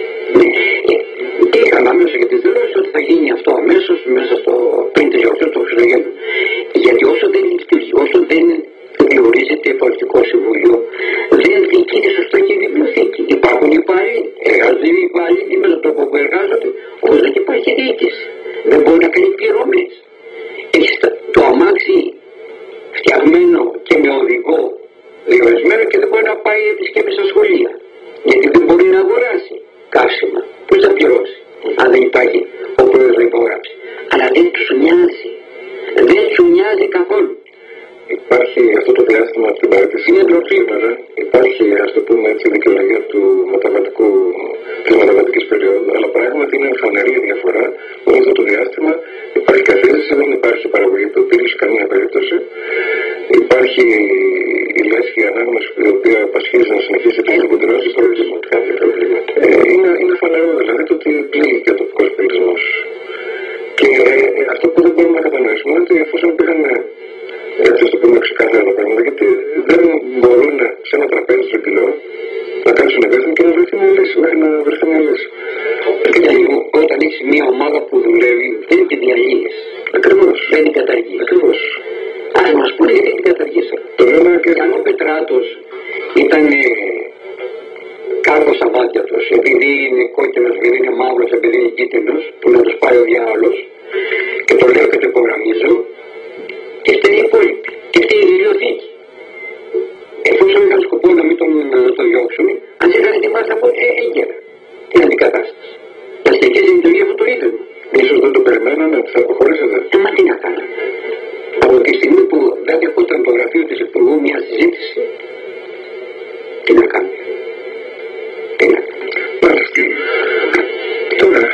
Και είχαν αμέσως για τις δηλώσεις ότι θα γίνει αυτό αμέσως μέσα στο πριν τις γιορτές του Χριστουγέννου. Γιατί όσο δεν λειτουργεί, όσο δεν διορίζεται το Φορευτικό Συμβούλιο, δεν διοικείται σωστά και η βιβλιοθήκη. Υπάρχουν υπάλληλοι, εργάζονται οι υπάλληλοι με τον τρόπο που εργάζονται, όμως δεν υπάρχει διοίκηση. Δεν μπορεί να κάνει πληρωμές. Έχει το αμάξι φτιαγμένο και με οδηγό διορισμένο και δεν μπορεί να πάει επισκέπτες στα σχολεία. Γιατί δεν μπορεί να αγοράσει καύσιμα. Πώς θα πληρώσει, αν δεν υπάρχει ο πρόεδρος να υπογράψει. Αλλά δεν τους νοιάζει. Δεν του νοιάζει καθόλου. Υπάρχει αυτό το διάστημα από την παρέτηση σήμερα, υπάρχει, ας το πούμε έτσι, δικαιολογία του μεταβατικού, της μεταβατικής περίοδου, αλλά πράγματι είναι φανερή διαφορά. Όλο αυτό το διάστημα υπάρχει καθίστηση, δεν υπάρχει παραγωγή προπήρωση σε καμία περίπτωση. Υπάρχει η λέσχη ανάγνωση η οποία πασχίζει να συνεχίσει την συγκεντρώση προβληματικά προβλήματα. Ε, είναι, είναι φανερό δηλαδή το ότι πλήγει και ο τοπικός πολιτισμός. Και ε, αυτό που δεν μπορούμε να κατανοήσουμε είναι ότι εφόσον πήγαν. Έτσι το πούμε ξεκάθαρα τα πράγματα, γιατί δεν μπορούν σε ένα τραπέζι στρογγυλό να κάνουν συνεργασία και να βρεθεί μια λύση, μέχρι να βρεθεί μια λύση. Και όταν έχεις μια ομάδα που δουλεύει, δεν την διαλύεις. Ακριβώς. Δεν την καταργείς. Ακριβώς. Ας μας πούνε γιατί την καταργήσαμε. Το λέμε και... Αν ο Πετράτος ήταν κάρδος αβάτιατος, επειδή είναι κόκκινος, επειδή είναι μαύρος, επειδή είναι κίτρινος, που να τους πάει ο διάολος, και το λέω και το υπογραμμίζω, και είστε οι υπόλοιποι. Και είστε η βιβλιοθήκη. Εφόσον είχαν σκοπό να μην τον το διώξουν, αν είχαν ετοιμάσει από έγκαιρα την αντικατάσταση. Να συνεχίσει η λειτουργία αυτού του ίδρυμα. Ίσως δεν το περιμένανε ότι θα αποχωρήσετε. Ε, μα τι να κάνω. Από τη στιγμή που δεν δεχόταν το γραφείο της Υπουργού μια συζήτηση, τι να κάνω. Τι να κάνω. Μάλιστα. Τώρα,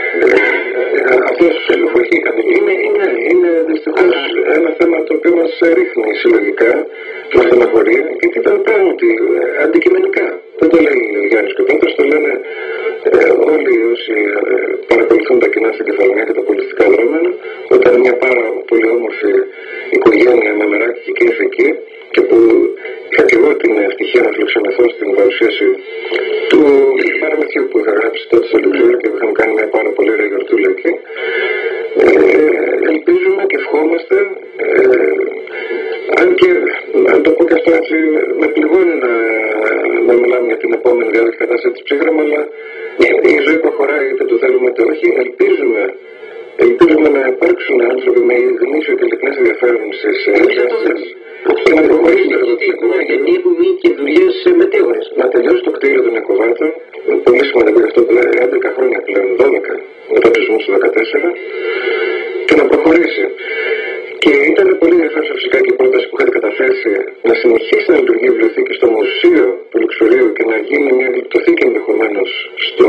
αυτός ελοφοχήκαμε. Είναι, είναι, είναι δυστυχώς ένα θέμα το οποίο μας ρίχνει συλλογικά, μας στεναχωρεί, γιατί ήταν πράγματι αντικειμενικά. Δεν το λέει ο Γιάννης Κοπέντρος, το λένε ε, όλοι όσοι ε, παρακολουθούν τα κοινά στην Κεφαλονιά και τα πολιτιστικά δρόμενα, όταν μια πάρα πολύ όμορφη οικογένεια με μεράκι και εκεί, και που είχα και εγώ την ευτυχία να φιλοξενηθώ στην παρουσίαση του παραμυθιού που είχα γράψει τότε στο Λουξούριο και που είχαμε κάνει μια πάρα πολύ ωραία γιορτούλα εκεί. Ε, ελπίζουμε και ευχόμαστε, ε, αν και αν το πω και αυτό έτσι, με πληγώνει να, να μιλάμε για την επόμενη διάδικη κατάσταση της ψύχραμα, αλλά ναι, η ζωή προχωράει είτε το θέλουμε είτε όχι. Ελπίζουμε, ελπίζουμε να υπάρξουν άνθρωποι με γνήσιο και ειλικρινές ενδιαφέρον στις εργασίες και να προχωρήσουν το ψύχραμα. Γιατί έχουν μείνει και δουλειές μετέωρες. Να τελειώσει το κτίριο των Εκοβάτων, πολύ σημαντικό γι' αυτό που λέει έντεκα χρόνια πλέον, δώδεκα μετά του σεισμούς του δεκατέσσερα, και να προχωρήσει. Και ήταν πολύ ενδιαφέρουσα φυσικά και η πρόταση που είχατε καταθέσει να συνεχίσει να λειτουργεί η βιβλιοθήκη στο Μουσείο του Λουξουρίου και να γίνει μια γλυπτοθήκη ενδεχομένως στο.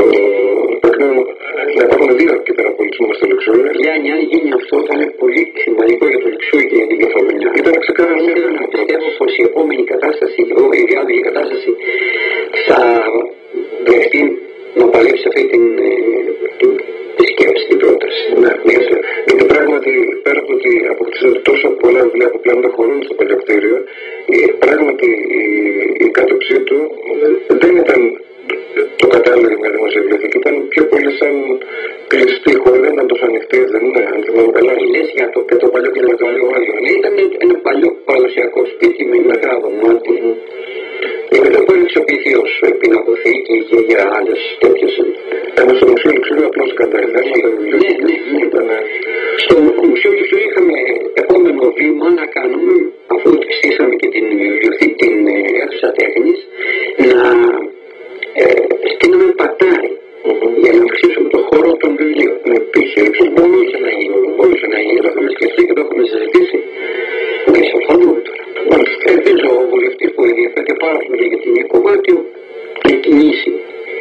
Να υπάρχουν δύο κύτταρα πολιτισμού στο Λουξούριο. Γιάννη, αν γίνει αυτό θα είναι πολύ σημαντικό για το Λουξούριο και για την Κεφαλονιά. Ήταν ξεκάθαρα μια πρόταση. Πιστεύω πως η επόμενη κατάσταση, η διάδικη κατάσταση θα βρεθεί να παλέψει αυτή την, την, τη σκέψη, την πρόταση. Ναι, γιατί πράγματι πέρα από ότι αποκτήσατε τόσο πολλά βιβλία που πλέον δεν χωρούν στο παλιοκτήριο, πράγματι η, η κάτωψή του δεν ήταν το κατάλληλο για μια δημόσια βιβλιοθήκη, ήταν πιο πολύ σαν κλειστή χώρα, δεν ήταν τόσο ανοιχτή, δεν είναι, αν θυμάμαι καλά. Λες για το, και το παλιό και το παλιό άλλο. Ήταν ένα παλιό παραδοσιακό σπίτι με μεγάλο δωμάτιο. Είναι το πολύ αξιοποιηθεί ως πινακοθήκη και για άλλες τέτοιες. Ενώ στο Μουσείο Λουξουρίου απλώς καταρρεύσει τα βιβλιοθήκη. Ναι, ναι, ναι. Στο Μουσείο Λουξουρίου είχαμε επόμενο βήμα να κάνουμε, αφού στήσαμε και την βιβλιοθήκη, την αίθουσα τέχνης, να ε, στείλουμε πατάρι mm-hmm. για να αυξήσουμε το χώρο των βιβλίων.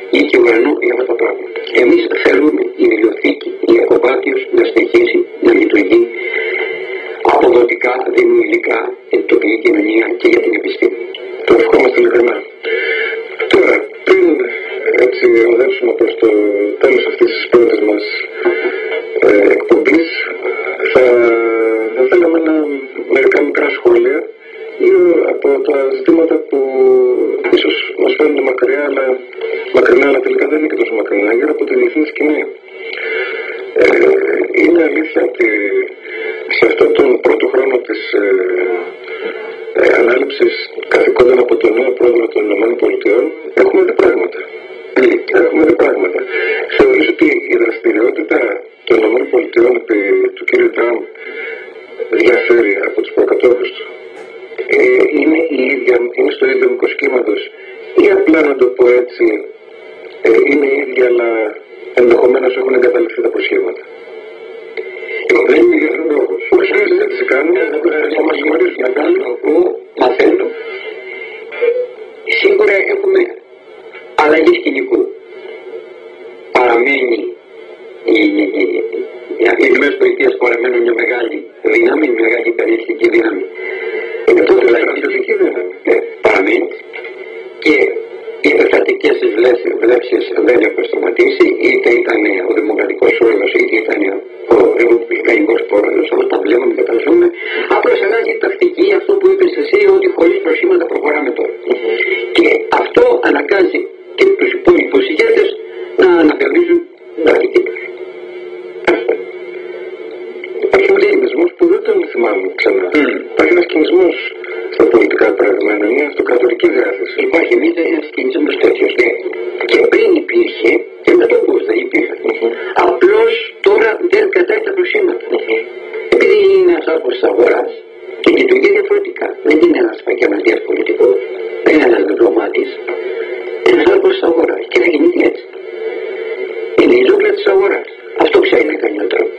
γη και ουρανό για αυτά τα πράγματα. Εμείς θέλουμε η βιβλιοθήκη, η Ακροπάτειος να συνεχίσει να λειτουργεί αποδοτικά, δημιουργικά για την τοπική κοινωνία και για την επιστήμη. Το ευχόμαστε ειλικρινά. Τώρα, πριν έτσι οδεύσουμε προς το τέλος αυτής της πρώτης μας ε, εκπομπής, θα, θα θέλαμε να, μερικά μικρά σχόλια από τα ζητήματα που ίσως μας φαίνονται μακριά, αλλά, μακρινά, αλλά τελικά δεν είναι και τόσο μακρινά, γύρω από τη διεθνή σκηνή. Ε, είναι αλήθεια ότι σε αυτόν τον πρώτο χρόνο της ε, ε, ανάληψης καθηκόντων από τον νέο πρόεδρο των ΗΠΑ έχουμε δει πράγματα. Έχουμε δει πράγματα. Θεωρείς ότι η δραστηριότητα των ΗΠΑ επί του κ. Τραμπ διαφέρει από τους προκατόχους του? Ε, είναι, η ίδια, είναι στο ίδιο μήκος κύματος ή απλά, να το πω έτσι, ε, είναι οι ίδιοι αλλά ενδεχομένως έχουν εγκαταλειφθεί τα προσχήματα? Δεν είναι για τον λόγο. Πώς είναι συζήτηση κάνουμε, θα μας γνωρίζουν να κάνουμε. Εγώ μαθαίνω. Σίγουρα έχουμε αλλαγή σκηνικού. Παραμένει οι ΗΠΑ παραμένουν μια μεγάλη δύναμη, μια μεγάλη υπερνιστική δύναμη. Είναι τότε στρατιωτική δύναμη. Παραμένει. Και οι επεκτατικές της βλέψεις δεν έχουν σταματήσει, είτε ήταν ο Δημοκρατικός Πρόεδρος, είτε ήταν ο Ρεπουμπλικανικός Πρόεδρος. Όλα τα βλέπουμε και τα ζούμε. Απλώς αλλάζει η τακτική, αυτό που είπες εσύ, ότι χωρίς προσχήματα προχωράμε τώρα. Και αυτό αναγκάζει και τους υπόλοιπους ηγέτες να ανακαλύψουν τακτική τους. Υπάρχει ένας κινησμός που δεν τον θυμάμαι ξανά. Mm. Υπάρχει ένας κινησμός στα πολιτικά παραδείγματα, είναι αυτοκρατορική διάθεση. Υπάρχει ένας κινησμός τέτοιος, ναι. Και πριν υπήρχε και με τον Μπούς δεν υπήρχε. Mm-hmm. Απλώς τώρα δεν κρατάει τα προσήματα. Mm-hmm. Επειδή είναι ένας άνθρωπος της αγοράς και λειτουργεί διαφορετικά. Δεν είναι ένας επαγγελματίας πολιτικός, δεν είναι ένας διπλωμάτης. Είναι ένας άνθρωπος της αγοράς και δεν κινείται έτσι. Είναι η ζούγκλα της αγοράς. Αυτό ξέρει να κάνει ο τρόπος.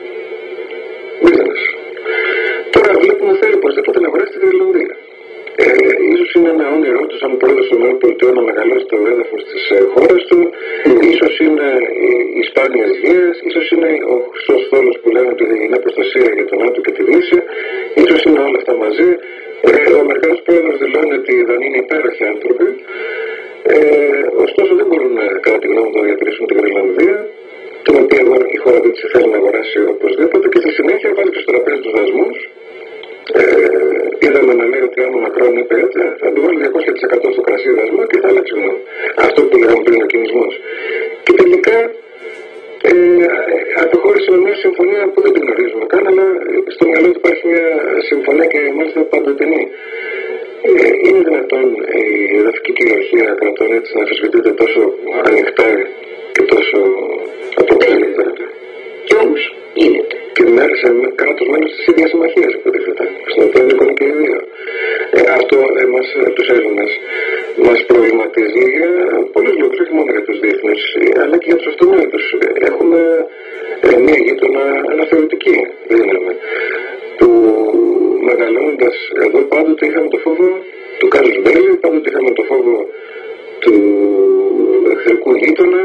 Τώρα βλέπουμε θέλει οπωσδήποτε να αγοράσει τη Γρυλανδία. Ε, ίσως είναι ένα όνειρό του σαν πρόεδρος των ΗΠΑ να μεγαλώσει το έδαφος της ε, χώρας του, mm. ίσως είναι οι, οι σπάνιες γείες, ίσως είναι ο χρυσός θόλος που λένε ότι είναι προστασία για τον ΝΑΤΟ και τη Δύση, ίσως είναι όλα αυτά μαζί. Ε, ο Αμερικανός πρόεδρος δηλώνει ότι δεν είναι υπέροχοι άνθρωποι, ε, ωστόσο δεν μπορούν κατά τη γνώμη του να διατηρήσουν τη Γρυλανδία, την οποία η χώρα δεν θέλει να αγοράσει οπωσδήποτε, και στη συνέχεια βάζει και στο τραπέζι τους δασμούς. Ε, είδαμε να λέει ότι αν ο Μακρόν είπε έτσι, θα του βάλει διακόσια τοις εκατό στο κρασί δασμό και θα αλλάξει αυτό που λέγαμε πριν ο κινησμός. Και τελικά ε, αποχώρησε με μια συμφωνία που δεν την γνωρίζουμε καν, αλλά στο μυαλό του υπάρχει μια συμφωνία και μάλιστα παντοτινή. Ε, είναι δυνατόν η εδαφική κυριαρχία κρατών έτσι να αμφισβητείται τόσο ανοιχτά και τόσο αποκλίνητα? Κι όμως γίνεται. Και σε κράτος μέλος της ίδιας συμμαχίας υποτίθεται, στην οποία ανήκουν και οι δύο. Ε, αυτό εμάς, τους Έλληνες, μας προβληματίζει για πολλούς λόγους, όχι μόνο για τους διεθνείς, αλλά και για τους αυτονόητους. Έχουμε ε, μια γείτονα αναθεωρητική δύναμη, που μεγαλώνοντας εδώ πάντοτε είχαμε το φόβο του Κάζους Μπέλη, πάντοτε είχαμε το φόβο του εχθρικού γείτονα.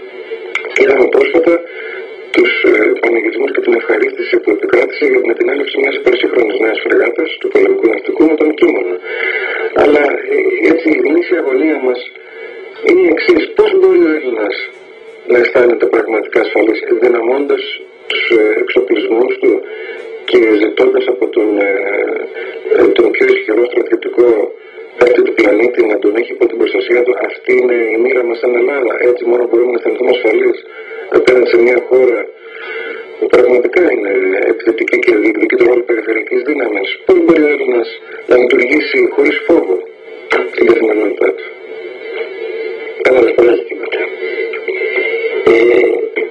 Είδαμε πρόσφατα τους ε, πανηγυρισμούς και την ευχαρίστηση που επικράτησε με την έλευση μιας υπερσύγχρονης νέας φρεγάτας του πολεμικού ναυτικού με τον Κίμωνα. Αλλά ε, έτσι η γνήσια αγωνία μας είναι η εξής: πώς μπορεί ο Έλληνας να αισθάνεται πραγματικά ασφαλής, δυναμώντας τους ε, εξοπλισμούς του και ζητώντας από τον, ε, ε, τον πιο ισχυρό στρατιωτικό παίκτη του πλανήτη να τον έχει υπό την προστασία του? Αυτή είναι η μοίρα μας στην Ελλάδα. Έτσι μόνο μπορούμε να αισθανθούμε ασφαλείς απέναντι σε μια χώρα που πραγματικά είναι επιθετική και διεκδικεί το ρόλο περιφερειακής δύναμης? Πώς μπορεί ο Έλληνας να λειτουργήσει χωρίς φόβο στην καθημερινότητά του? Κάνοντας πολλά ζητήματα. Ε,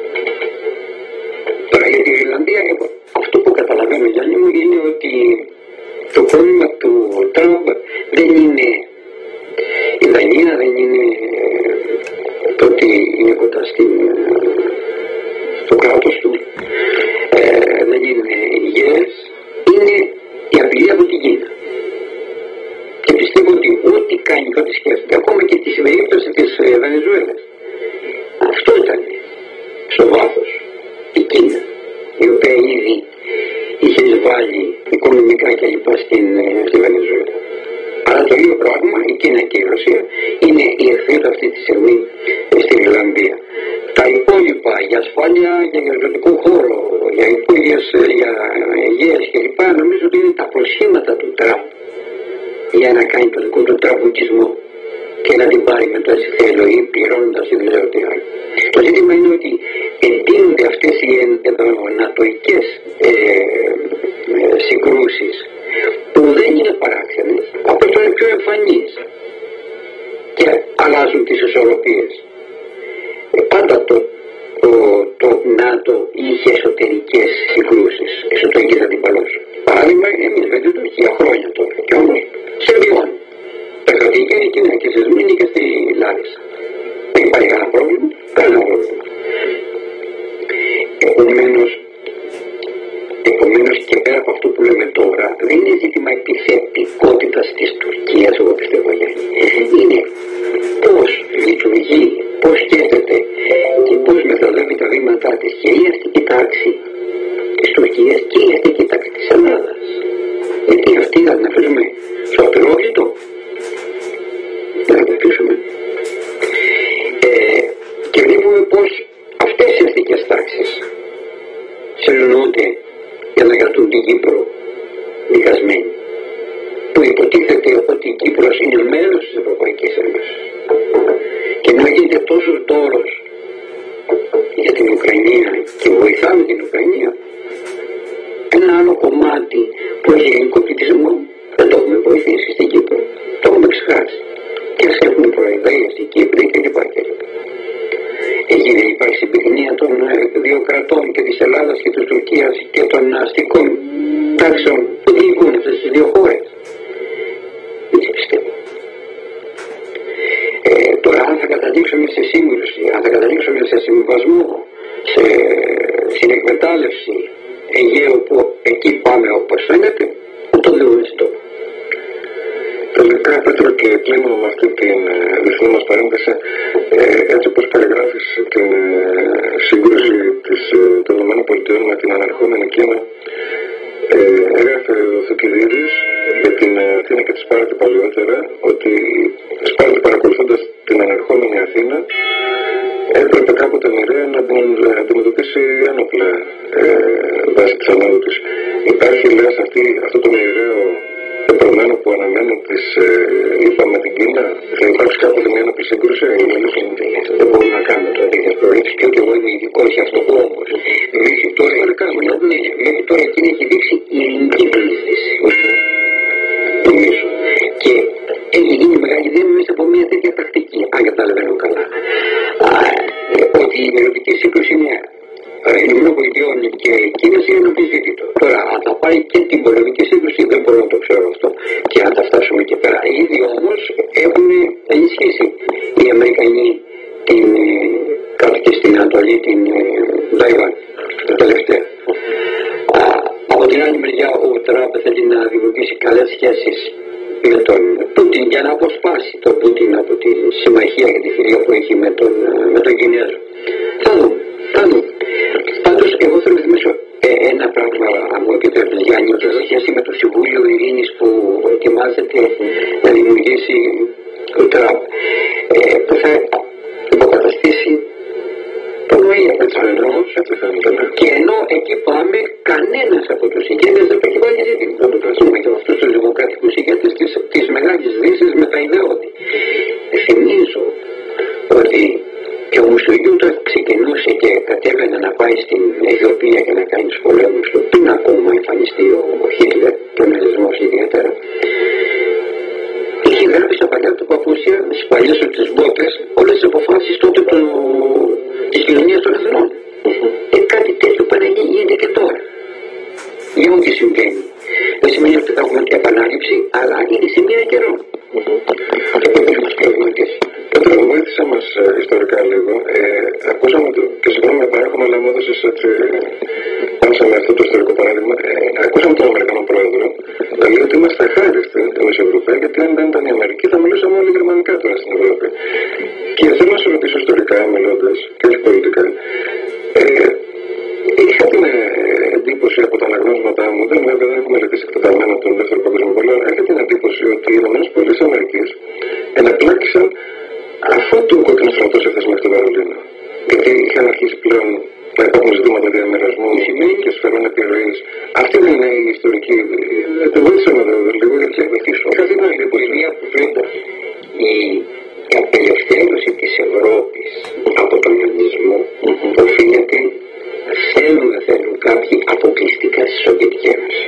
τώρα για τη Γρυλανδία, αυτό που καταλαβαίνω, Γιάννη μου, είναι ότι το πρόβλημα του Τραμπ δεν είναι η Δανία, δεν είναι το ότι είναι κοντά στην, στο κράτος του, ε, δεν είναι οι γέες, είναι η απειλή από την Κίνα. Και πιστεύω ότι ό,τι κάνει και ό,τι σκέφτεται, ακόμα και τη περίπτωση της Βενεζουέλας, ατομικά κλπ. Στην, στη Βενεζουέλα. Αλλά το ίδιο πράγμα η Κίνα και η Ρωσία είναι η εχθροί του αυτή τη στιγμή στην Ιρλανδία. Τα υπόλοιπα για ασφάλεια, για γεωγραφικό χώρο, για υπόγειες, για υγείας κλπ. Νομίζω ότι είναι τα προσχήματα του Τραμπ για να κάνει το δικό του τραμπουκισμό και να την πάρει μετά στη θέλω ή πληρώνοντας ή δεν ξέρω τι άλλο. Το ζήτημα είναι ότι εντείνονται αυτές οι νατοικές ε, ε, συγκρούσεις που δεν είναι παράξενες, απλώς είναι πιο εμφανείς και αλλάζουν τις ισορροπίες. Ε, πάντα το, το, το ΝΑΤΟ είχε εσωτερικές συγκρούσεις, εσωτερικές αντιπαλώσεις. Παράδειγμα, εμείς με την Τουρκία χρόνια τώρα και όμως σε βιώνει. Τα κρατήκια είναι Κίνα και σε Σμήνη και στη Λάρισα. Δεν υπάρχει κανένα πρόβλημα, κανένα πρόβλημα. Επομένως, επομένως και πέρα από αυτό που λέμε τώρα, δεν είναι ζήτημα επιθετικότητας της Τουρκίας, εγώ πιστεύω, Γιάννη. Είναι πώς λειτουργεί, πώς σκέφτεται και πώς μεθοδεύει τα βήματά της και η αστική τάξη της Τουρκίας και η αστική τάξη της Ελλάδας. Γιατί αυτή θα την αφήσουμε στο απειρόβλητο. Να την αφήσουμε. Ε, και βλέπουμε πως αυτές οι αστικές τάξεις συνεννοούνται για να κρατούν την Κύπρο δικασμένη, που υποτίθεται ότι η Κύπρος είναι μέλος της Ευρωπαϊκής Ένωσης και να γίνεται τόσο δώρος για την Ουκρανία και βοηθάμε την Ουκρανία, ένα άλλο κομμάτι που έχει ελληνικό πληθυσμό δεν το έχουμε βοηθήσει στην Κύπρο, το έχουμε ξεχάσει και ας έχουν προεδρία στην Κύπρο και λοιπά και λοιπά. Εκεί δεν υπάρχει συμπυκνία των δύο κρατών και της Ελλάδας και της Τουρκίας και των αστικών τάξεων που διοικούν αυτές τις δύο χώρες. Δεν σε πιστεύω. Ε, τώρα αν θα καταλήξουμε σε σύμβουλωση, αν θα καταλήξουμε σε συμβασμό, σε συνεκμετάλλευση Αιγαίου που εκεί πάμε όπως φαίνεται, το δούμε στο. Τελικά, Πέτρο, και κλείνω με αυτή την διεθνή μας παρένθεση, ε, έτσι όπως περιγράφεις την ε, σύγκρουση της, ε, των ΗΠΑ με την ανερχόμενη Κίνα, ε, έγραφε ο Θουκυδίδης για την Αθήνα και τη Σπάρτη παλιότερα, ότι η Σπάρτη, παρακολουθώντας την ανερχόμενη Αθήνα, έπρεπε κάποτε μοιραία να την αντιμετωπίσει άνοπλα ε, βάσει της ανόδου της. Υπάρχει, λέει, αυτή, αυτό το μοιραίο επομένου που αναμένει τις ε, είπα με την Κίνα, θα υπάρξει κάποτε μια άνοπλη σύγκρουση. Δεν μπορούμε να κάνουμε τώρα τέτοιες προβλέψεις και εγώ είμαι ειδικός για αυτό όμως. Μέχρι τώρα, μέχρι τώρα εκείνη έχει δείξει ειρηνική πίστη. Νομίζω. Και έχει γίνει μεγάλη δύναμη μέσα από μια τέτοια τακτική, αν καταλαβαίνω καλά. Α, ότι η μελλοντική σύγκρουση είναι Ηνωμένων και Κίνας είναι αναμφισβήτητο. Τώρα, αν θα πάει και την πολεμική σύγκρουση, δεν μπορώ να το ξέρω αυτό και αν θα φτάσουμε και πέρα. Ήδη όμως έχουν ενισχύσει οι Αμερικανοί την, κάτω και στην Ανατολή, την Ταϊβάν, τα τελευταία. Α, από την άλλη μεριά, ο Τραμπ θέλει να δημιουργήσει καλές σχέσεις με τον Πούτιν για να αποσπάσει τον Πούτιν από τη συμμαχία και τη φιλία που έχει με τον, με τον Κινέζο. Θα δούμε, θα δούμε. Πάντως, εγώ θέλω να θυμίσω ε, ένα πράγμα, αν μου επιτρέπετε, Γιάννη, και σε σχέση με το Συμβούλιο Ειρήνης που ετοιμάζεται να δημιουργήσει ο Τραμπ, ε, που θα υποκαταστήσει τον ΟΗΕ, και ενώ εκεί πάμε, κανένας από τους ηγέτες δεν το έχει βάλει ζήτημα. Να το πράσουμε και αυτούς τους δημοκρατικούς ηγέτες της, της Μεγάλης Δύσης με τα ιδεώδη. Θυμίζω ότι και ο Μουσουλιούτα ξεκινούσε και κατέβαινε να πάει στην Αιθιοπία και να κάνει τους πολέμους του πριν ακόμα εμφανιστεί ο Χίτλερ και ο ναζισμός ιδιαίτερα. Είχε γράψει στα παλιά του παπούσια, στις παλιές του τις μπότες, όλες τις αποφάσεις τότε του, της κοινωνίας των εθνών. Και κάτι τέτοιο παραγγεί γίνεται και τώρα. Για ό,τι συμβαίνει. Δεν σημαίνει ότι θα έχουμε και επανάληψη, αλλά είναι σημεία καιρό. Και πρέπει να μας προβληματίσει. Πέτρο, βοήθησε μας ε, ιστορικά λίγο. Ε, ακούσαμε το, και συγγνώμη με παρέχομαι, αλλά μου έδωσες έτσι, πάνσα με αυτό το ιστορικό παράδειγμα. Ε, ακούσαμε τον Αμερικανό πρόεδρο να λέει ότι είμαστε αχάριστοι εμείς οι Ευρωπαίοι, γιατί αν δεν ήταν η Αμερική θα μιλούσαμε όλοι γερμανικά τώρα στην Ευρώπη. Και θέλω να σου ρωτήσω ιστορικά, μιλώντας και όχι πολιτικά. Ε, είχα την εντύπωση από τα αναγνώσματά μου, δεν βέβαια δεν έχω μελετήσει εκτεταμένα Βερολίνο. Γιατί είχαν αρχίσει πλέον να υπάρχουν ζητήματα διαμερισμού και σφαιρών επιρροής. Αυτή δεν είναι η ιστορική. Το βοήθησαμε εδώ λίγο για να βοηθήσω. Αυτή είναι η πολιτεία που βλέπω. Η απελευθέρωση της Ευρώπης από τον ελληνισμό οφείλεται, θέλουν δεν θέλουν κάποιοι, αποκλειστικά στη Σοβιετική Ένωση.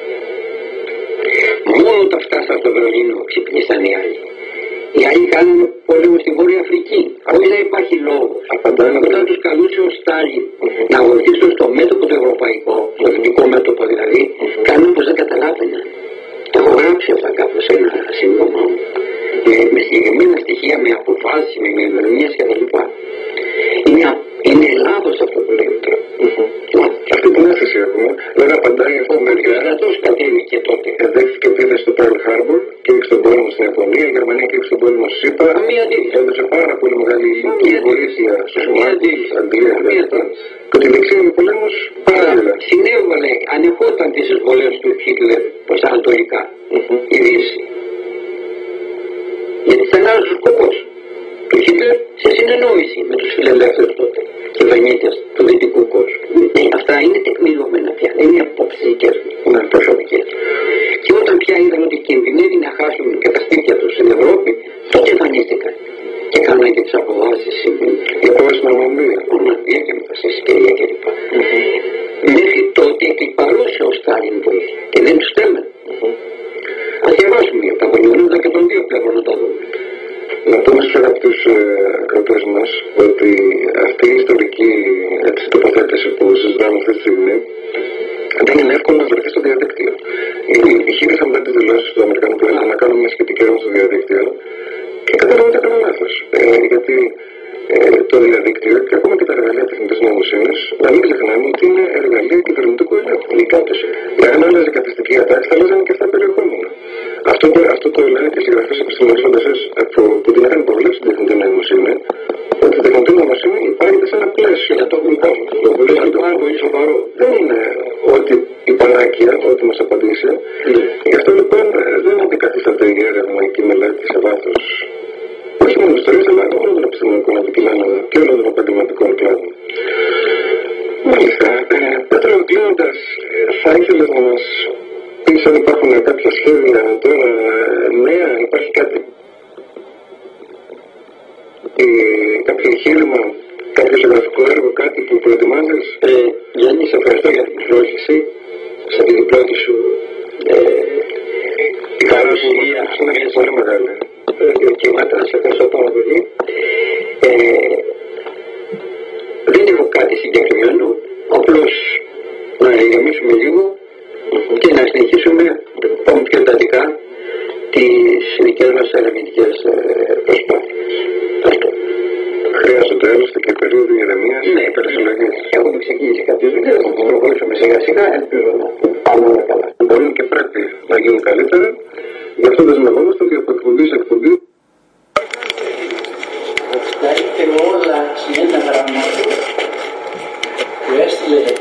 Μόνο όταν φτάσαν στο Βερολίνο ξυπνήσαν οι άλλοι. Οι άλλοι κάνουν πόλεμο στη Βόρεια Αφρική. Χωρίς να υπάρχει λόγο. Όταν τους καλούσε ο Στάλιν να βοηθήσουν στο μέτωπο το ευρωπαϊκό, στο δυτικό μέτωπο δηλαδή, κάνουν πως δεν καταλάβαιναν. Το έχω γράψει αυτά κάπου σε ένα σύντομο. Με συγκεκριμένα στοιχεία, με αποφάσεις, με ημερομηνίες κτλ. Είναι, είναι λάθος αυτό που λέει τώρα. Αυτή την αίσθηση έχουμε. Δεν απαντάει αυτό με Ο στρατός κατέβηκε τότε. Δέχτηκε επίθεση στο Pearl Harbor και έριξε τον πόλεμο στην Ιαπωνία. Η Γερμανία και έριξε τον πόλεμο στη ΣΥΠΑ. Έδωσε πάρα πολύ μεγάλη βοήθεια στους Μάρτυρες, Αγγλία κλπ. Και ότι δεξιώνει ο πολέμος παράλληλα. Συνέβαλε, ανεχόταν τις εισβολές του Χίτλερ προς ανατολικά. Η Δύση. Γιατί ήταν άλλος ο σκοπός του Χίτλερ σε συνεννόηση με τους φιλελεύθερους τότε, κυβερνήτες του δυτικού κόσμου. Ναι, αυτά είναι τεκμηριωμένα πια, δεν είναι απόψεις είναι προσωπικές. Και όταν πια είδαν ότι κινδυνεύει να χάσουν και τα σπίτια τους στην Ευρώπη, τότε εμφανίστηκαν και κάναν και τις αποδόσεις για το Ορμανδία, Ορμανδία και μετά στη Σικελία κλπ. Μέχρι τότε εκπαρούσε ο Στάλιν βοήθεια και δεν τους στέλναν. Ας διαβάσουμε από τα γονιονούντα και των δύο πλευρών να το δούμε. Να πούμε στους αγαπητούς ακροατές μας ότι αυτή η ιστορική έτσι, τοποθέτηση που συζητάμε αυτή τη στιγμή δεν είναι εύκολο να βρεθεί στο διαδίκτυο. Επιχείρησαν μετά τις δηλώσεις του Αμερικανού Προέδρου να κάνουμε μια σχετική έρευνα στο διαδίκτυο και καταλάβαμε ότι έκαναν λάθος. Ε, γιατί ε, το διαδίκτυο και ακόμα και τα εργαλεία τεχνητής νοημοσύνης, να μην ξεχνάμε ότι είναι εργαλεία κυβερνητικού ελέγχου. Εάν άλλαζε η καταστική ατάξη, θα άλλαζαν και αυτά περιεχόμενα. Αυτό, αυτό το λένε και οι συγγραφείς επιστημονικοί φαντασίες που, που την είχαν προβλέψει την τεχνητή νοημοσύνη, ότι η τεχνητή νοημοσύνη υπάρχει σε ένα πλαίσιο. Για το γλυκό, το πλαίσιο του πάρα πολύ σοβαρό. Δεν είναι ότι η πανάκια, ότι μας απαντήσει. Mm. Γι' αυτό λοιπόν δεν αντικαθίσταται η έρευνα και η μελέτη σε βάθος. Όχι μόνο ιστορίες, αλλά όλων των επιστημονικών αντικειμένων και όλων των επαγγελματικών κλάδων. Μάλιστα, ε, Πέτρο, κλείνοντας, θα ήθελες να μας πεις αν υπάρχουν κάποια σχέδια τώρα νέα, υπάρχει κάτι, ε, κάποιο εγχείρημα, κάποιο συγγραφικό έργο, κάτι που προετοιμάζεις? Ε, Γιάννη, σε ευχαριστώ για την πρόσκληση, σε την πρώτη σου ε, η χαρά σου είναι πολύ μεγάλη. Δικαιώματα, σε ευχαριστώ πάρα πολύ. Ε, δεν έχω κάτι συγκεκριμένο, απλώς να ηρεμήσουμε λίγο και να συνεχίσουμε πάμε πιο εντατικά τις δικές μας ερευνητικές προσπάθειες. Αυτό. Χρειάζονται άλλωστε και περίοδοι ηρεμίας και περισυλλογής. Έχουμε ξεκινήσει κάποιες δουλειές, θα τις προχωρήσουμε σιγά σιγά, ελπίζω να πάμε όλα καλά. Μπορούν και πρέπει να γίνουν καλύτερα, γι' αυτό δεσμευόμαστε ότι από εκπομπή σε εκπομπή τα έχετε όλα σε ένα γραμματό που έστειλε